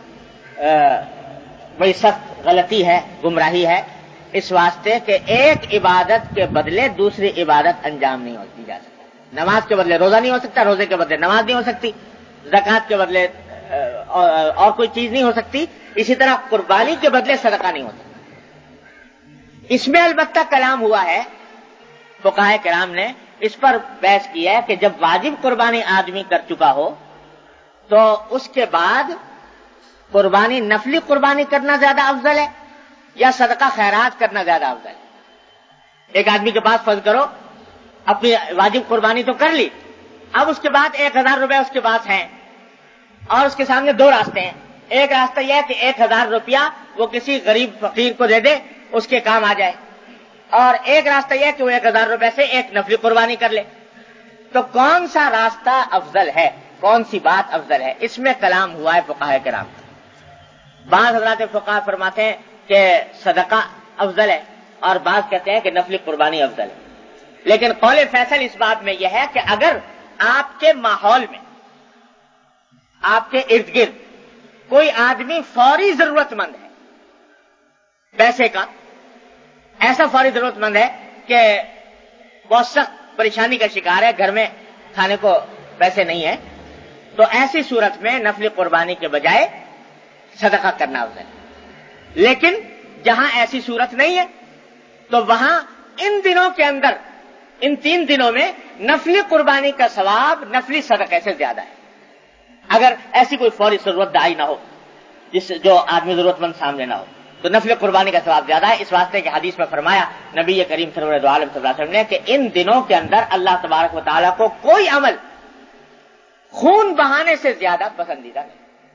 [SPEAKER 1] سخت غلطی ہے، گمراہی ہے، اس واسطے کہ ایک عبادت کے بدلے دوسری عبادت انجام نہیں ہوتی جا سکتی۔ نماز کے بدلے روزہ نہیں ہو سکتا، روزے کے بدلے نماز نہیں ہو سکتی، زکوٰۃ کے بدلے اور کوئی چیز نہیں ہو سکتی، اسی طرح قربانی کے بدلے صدقہ نہیں ہو سکتا۔ اس میں البتہ کلام ہوا ہے، فقہائے کرام نے اس پر بحث کی ہے کہ جب واجب قربانی آدمی کر چکا ہو تو اس کے بعد قربانی نفلی قربانی کرنا زیادہ افضل ہے یا صدقہ خیرات کرنا زیادہ افضل ہے۔ ایک آدمی کے پاس فرض کرو اپنی واجب قربانی تو کر لی، اب اس کے بعد 1000 روپے اس کے پاس ہیں اور اس کے سامنے 2 راستے ہیں. ایک راستہ یہ ہے کہ 1000 روپیہ وہ کسی غریب فقیر کو دے دے, اس کے کام آ جائے, اور ایک راستہ یہ ہے کہ وہ 1000 روپے سے ایک نفلی قربانی کر لے. تو کون سا راستہ افضل ہے, کون سی بات افضل ہے, اس میں کلام ہوا ہے فقہاء کرام. بعض حضرات فقہاء فرماتے ہیں کہ صدقہ افضل ہے, اور بعض کہتے ہیں کہ نفلی قربانی افضل ہے. لیکن قول فیصل اس بات میں یہ ہے کہ اگر آپ کے ماحول میں, آپ کے ارد گرد کوئی آدمی فوری ضرورت مند ہے پیسے کا, ایسا فوری ضرورت مند ہے کہ بہت سخت پریشانی کا شکار ہے, گھر میں کھانے کو پیسے نہیں ہے, تو ایسی صورت میں نفلی قربانی کے بجائے صدقہ کرنا افضل ہے. لیکن جہاں ایسی صورت نہیں ہے تو وہاں ان دنوں کے اندر, ان 3 دنوں میں نفلی قربانی کا ثواب نفلی صدقے سے زیادہ ہے, اگر ایسی کوئی فوری ضرورت دائی نہ ہو, جو آدمی ضرورت مند سامنے نہ ہو, تو نفل قربانی کا ثواب زیادہ ہے. اس واسطے کہ حدیث میں فرمایا نبی کریم صلی اللہ علیہ وسلم نے کہ ان دنوں کے اندر اللہ تبارک و تعالیٰ کو کوئی عمل خون بہانے سے زیادہ پسندیدہ نہیں.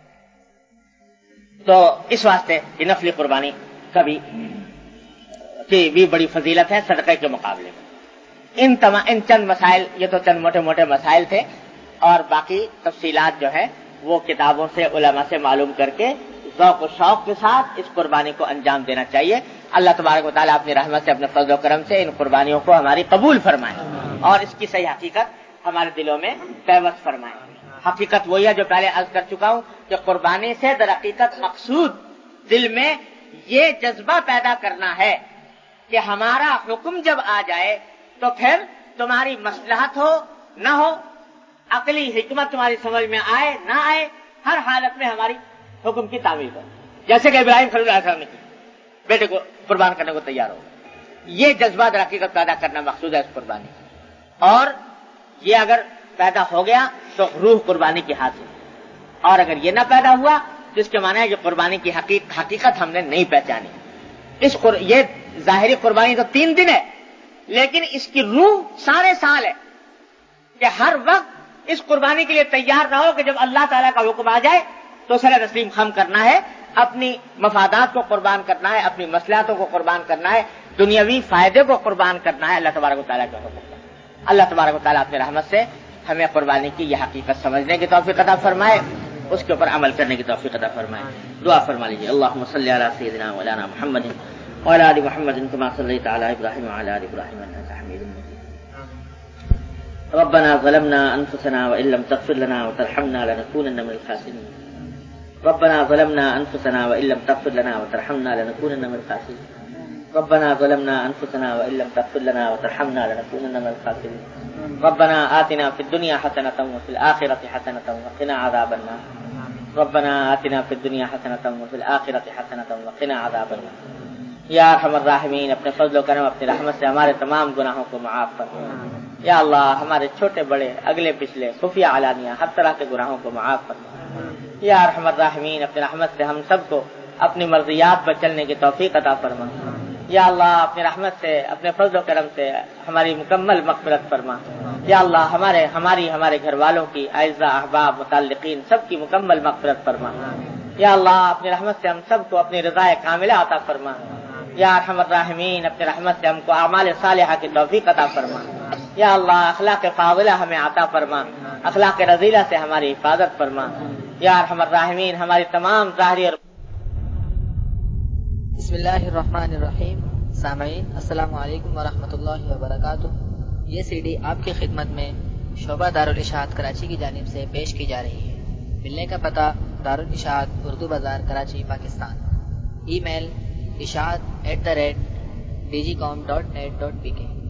[SPEAKER 1] تو اس واسطے یہ نفلی قربانی کی بھی بڑی فضیلت ہے صدقے کے مقابلے میں. ان چند مسائل, یہ تو چند موٹے موٹے مسائل تھے, اور باقی تفصیلات جو ہے وہ کتابوں سے علماء سے معلوم کر کے ذوق و شوق کے ساتھ اس قربانی کو انجام دینا چاہیے. اللہ تبارک و تعالیٰ اپنی رحمت سے, اپنے فضل و کرم سے ان قربانیوں کو ہماری قبول فرمائے اور اس کی صحیح حقیقت ہمارے دلوں میں پیوست فرمائے. حقیقت وہی ہے جو پہلے عرض کر چکا ہوں کہ قربانی سے در حقیقت مقصود دل میں یہ جذبہ پیدا کرنا ہے کہ ہمارا حکم جب آ جائے تو پھر تمہاری مصلحت ہو نہ ہو, عقلی حکمت تمہاری سمجھ میں آئے نہ آئے, ہر حالت میں ہماری حکم کی تعمیل کرو. جیسے کہ ابراہیم خلیل اللہ علیہ وسلم نے کی, بیٹے کو قربان کرنے کو تیار ہو. یہ جذبہ در حقیقت پیدا کرنا مقصود ہے اس قربانی, اور یہ اگر پیدا ہو گیا تو روح قربانی کی حاصل, اور اگر یہ نہ پیدا ہوا تو اس کے معنی ہے کہ قربانی کی حقیقت ہم نے نہیں پہچانی. یہ ظاہری قربانی تو 3 دن ہے, لیکن اس کی روح سارے سال ہے کہ ہر وقت اس قربانی کے لیے تیار رہو کہ جب اللہ تعالیٰ کا حکم آ جائے تو سر تسلیم خم کرنا ہے, اپنی مفادات کو قربان کرنا ہے, اپنی مصلحتوں کو قربان کرنا ہے, دنیاوی فائدے کو قربان کرنا ہے اللہ تبارک و تعالیٰ کے حکم پر. اللہ تبارک و تعالیٰ اپنی رحمت سے ہمیں قربانی کی یہ حقیقت سمجھنے کی توفیق عطا فرمائے, اس کے اوپر عمل کرنے کی توفیق عطا فرمائے. دعا فرما لیجیے. اللہم صلی علی سیدنا مولانا محمد وعلی آل محمد کما صلیت علی ابراہیم وعلی آل ابراہیم انک حمید مجید. ربنا ظلمنا انفسنا وان لم تغفر لنا وترحمنا لنكونن من الخاسرين. ربنا ظلمنا انفسنا وان لم تغفر لنا وترحمنا لنكونن من الخاسرين. ربنا ظلمنا انفسنا وان لم تغفر لنا وترحمنا لنكونن من الخاسرين. ربنا آتنا في الدنيا حسنة وفي الآخرة حسنة وقنا عذاب النار. ربنا آتنا في الدنيا حسنة وفي الآخرة حسنة وقنا عذاب النار. یا ارحم الراحمین, اپنے فضل و کرم, اپنی رحمت سے ہمارے تمام گناہوں کو معاف فرما. یا اللہ, ہمارے چھوٹے بڑے, اگلے پچھلے, خفیہ علانیہ, ہر طرح کے گناہوں کو معاف فرما. یا ارحم الراحمین, اپنی رحمت سے ہم سب کو اپنی مرضیات پر چلنے کی توفیق عطا فرما. یا اللہ, اپنی رحمت سے, اپنے فضل و کرم سے ہماری مکمل مغفرت فرما. یا اللہ, ہمارے گھر والوں کی, اعزاء, احباب, متعلقین سب کی مکمل مغفرت فرما. یا اللہ, اپنی رحمت سے ہم سب کو اپنی رضا کاملہ عطا فرما. یا ارحم الراحمین, اپنی رحمت سے ہم کو اعمال صالحہ کی توفیق عطا فرما. یا اللہ, اخلاق فاضلہ ہمیں عطا فرما, اخلاق رذیلہ سے ہماری حفاظت فرما. یا ارحم الراحمین, ہماری تمام ظاہری اور
[SPEAKER 2] بسم اللہ الرحمن الرحیم. سامعین السلام علیکم ورحمۃ اللہ وبرکاتہ. یہ سی ڈی آپ کی خدمت میں شعبہ دارالاشاعت کراچی کی جانب سے پیش کی جا رہی ہے. ملنے کا پتہ دارالاشاعت اردو بازار کراچی پاکستان. ای میل اشاعت@dgcom.net.pk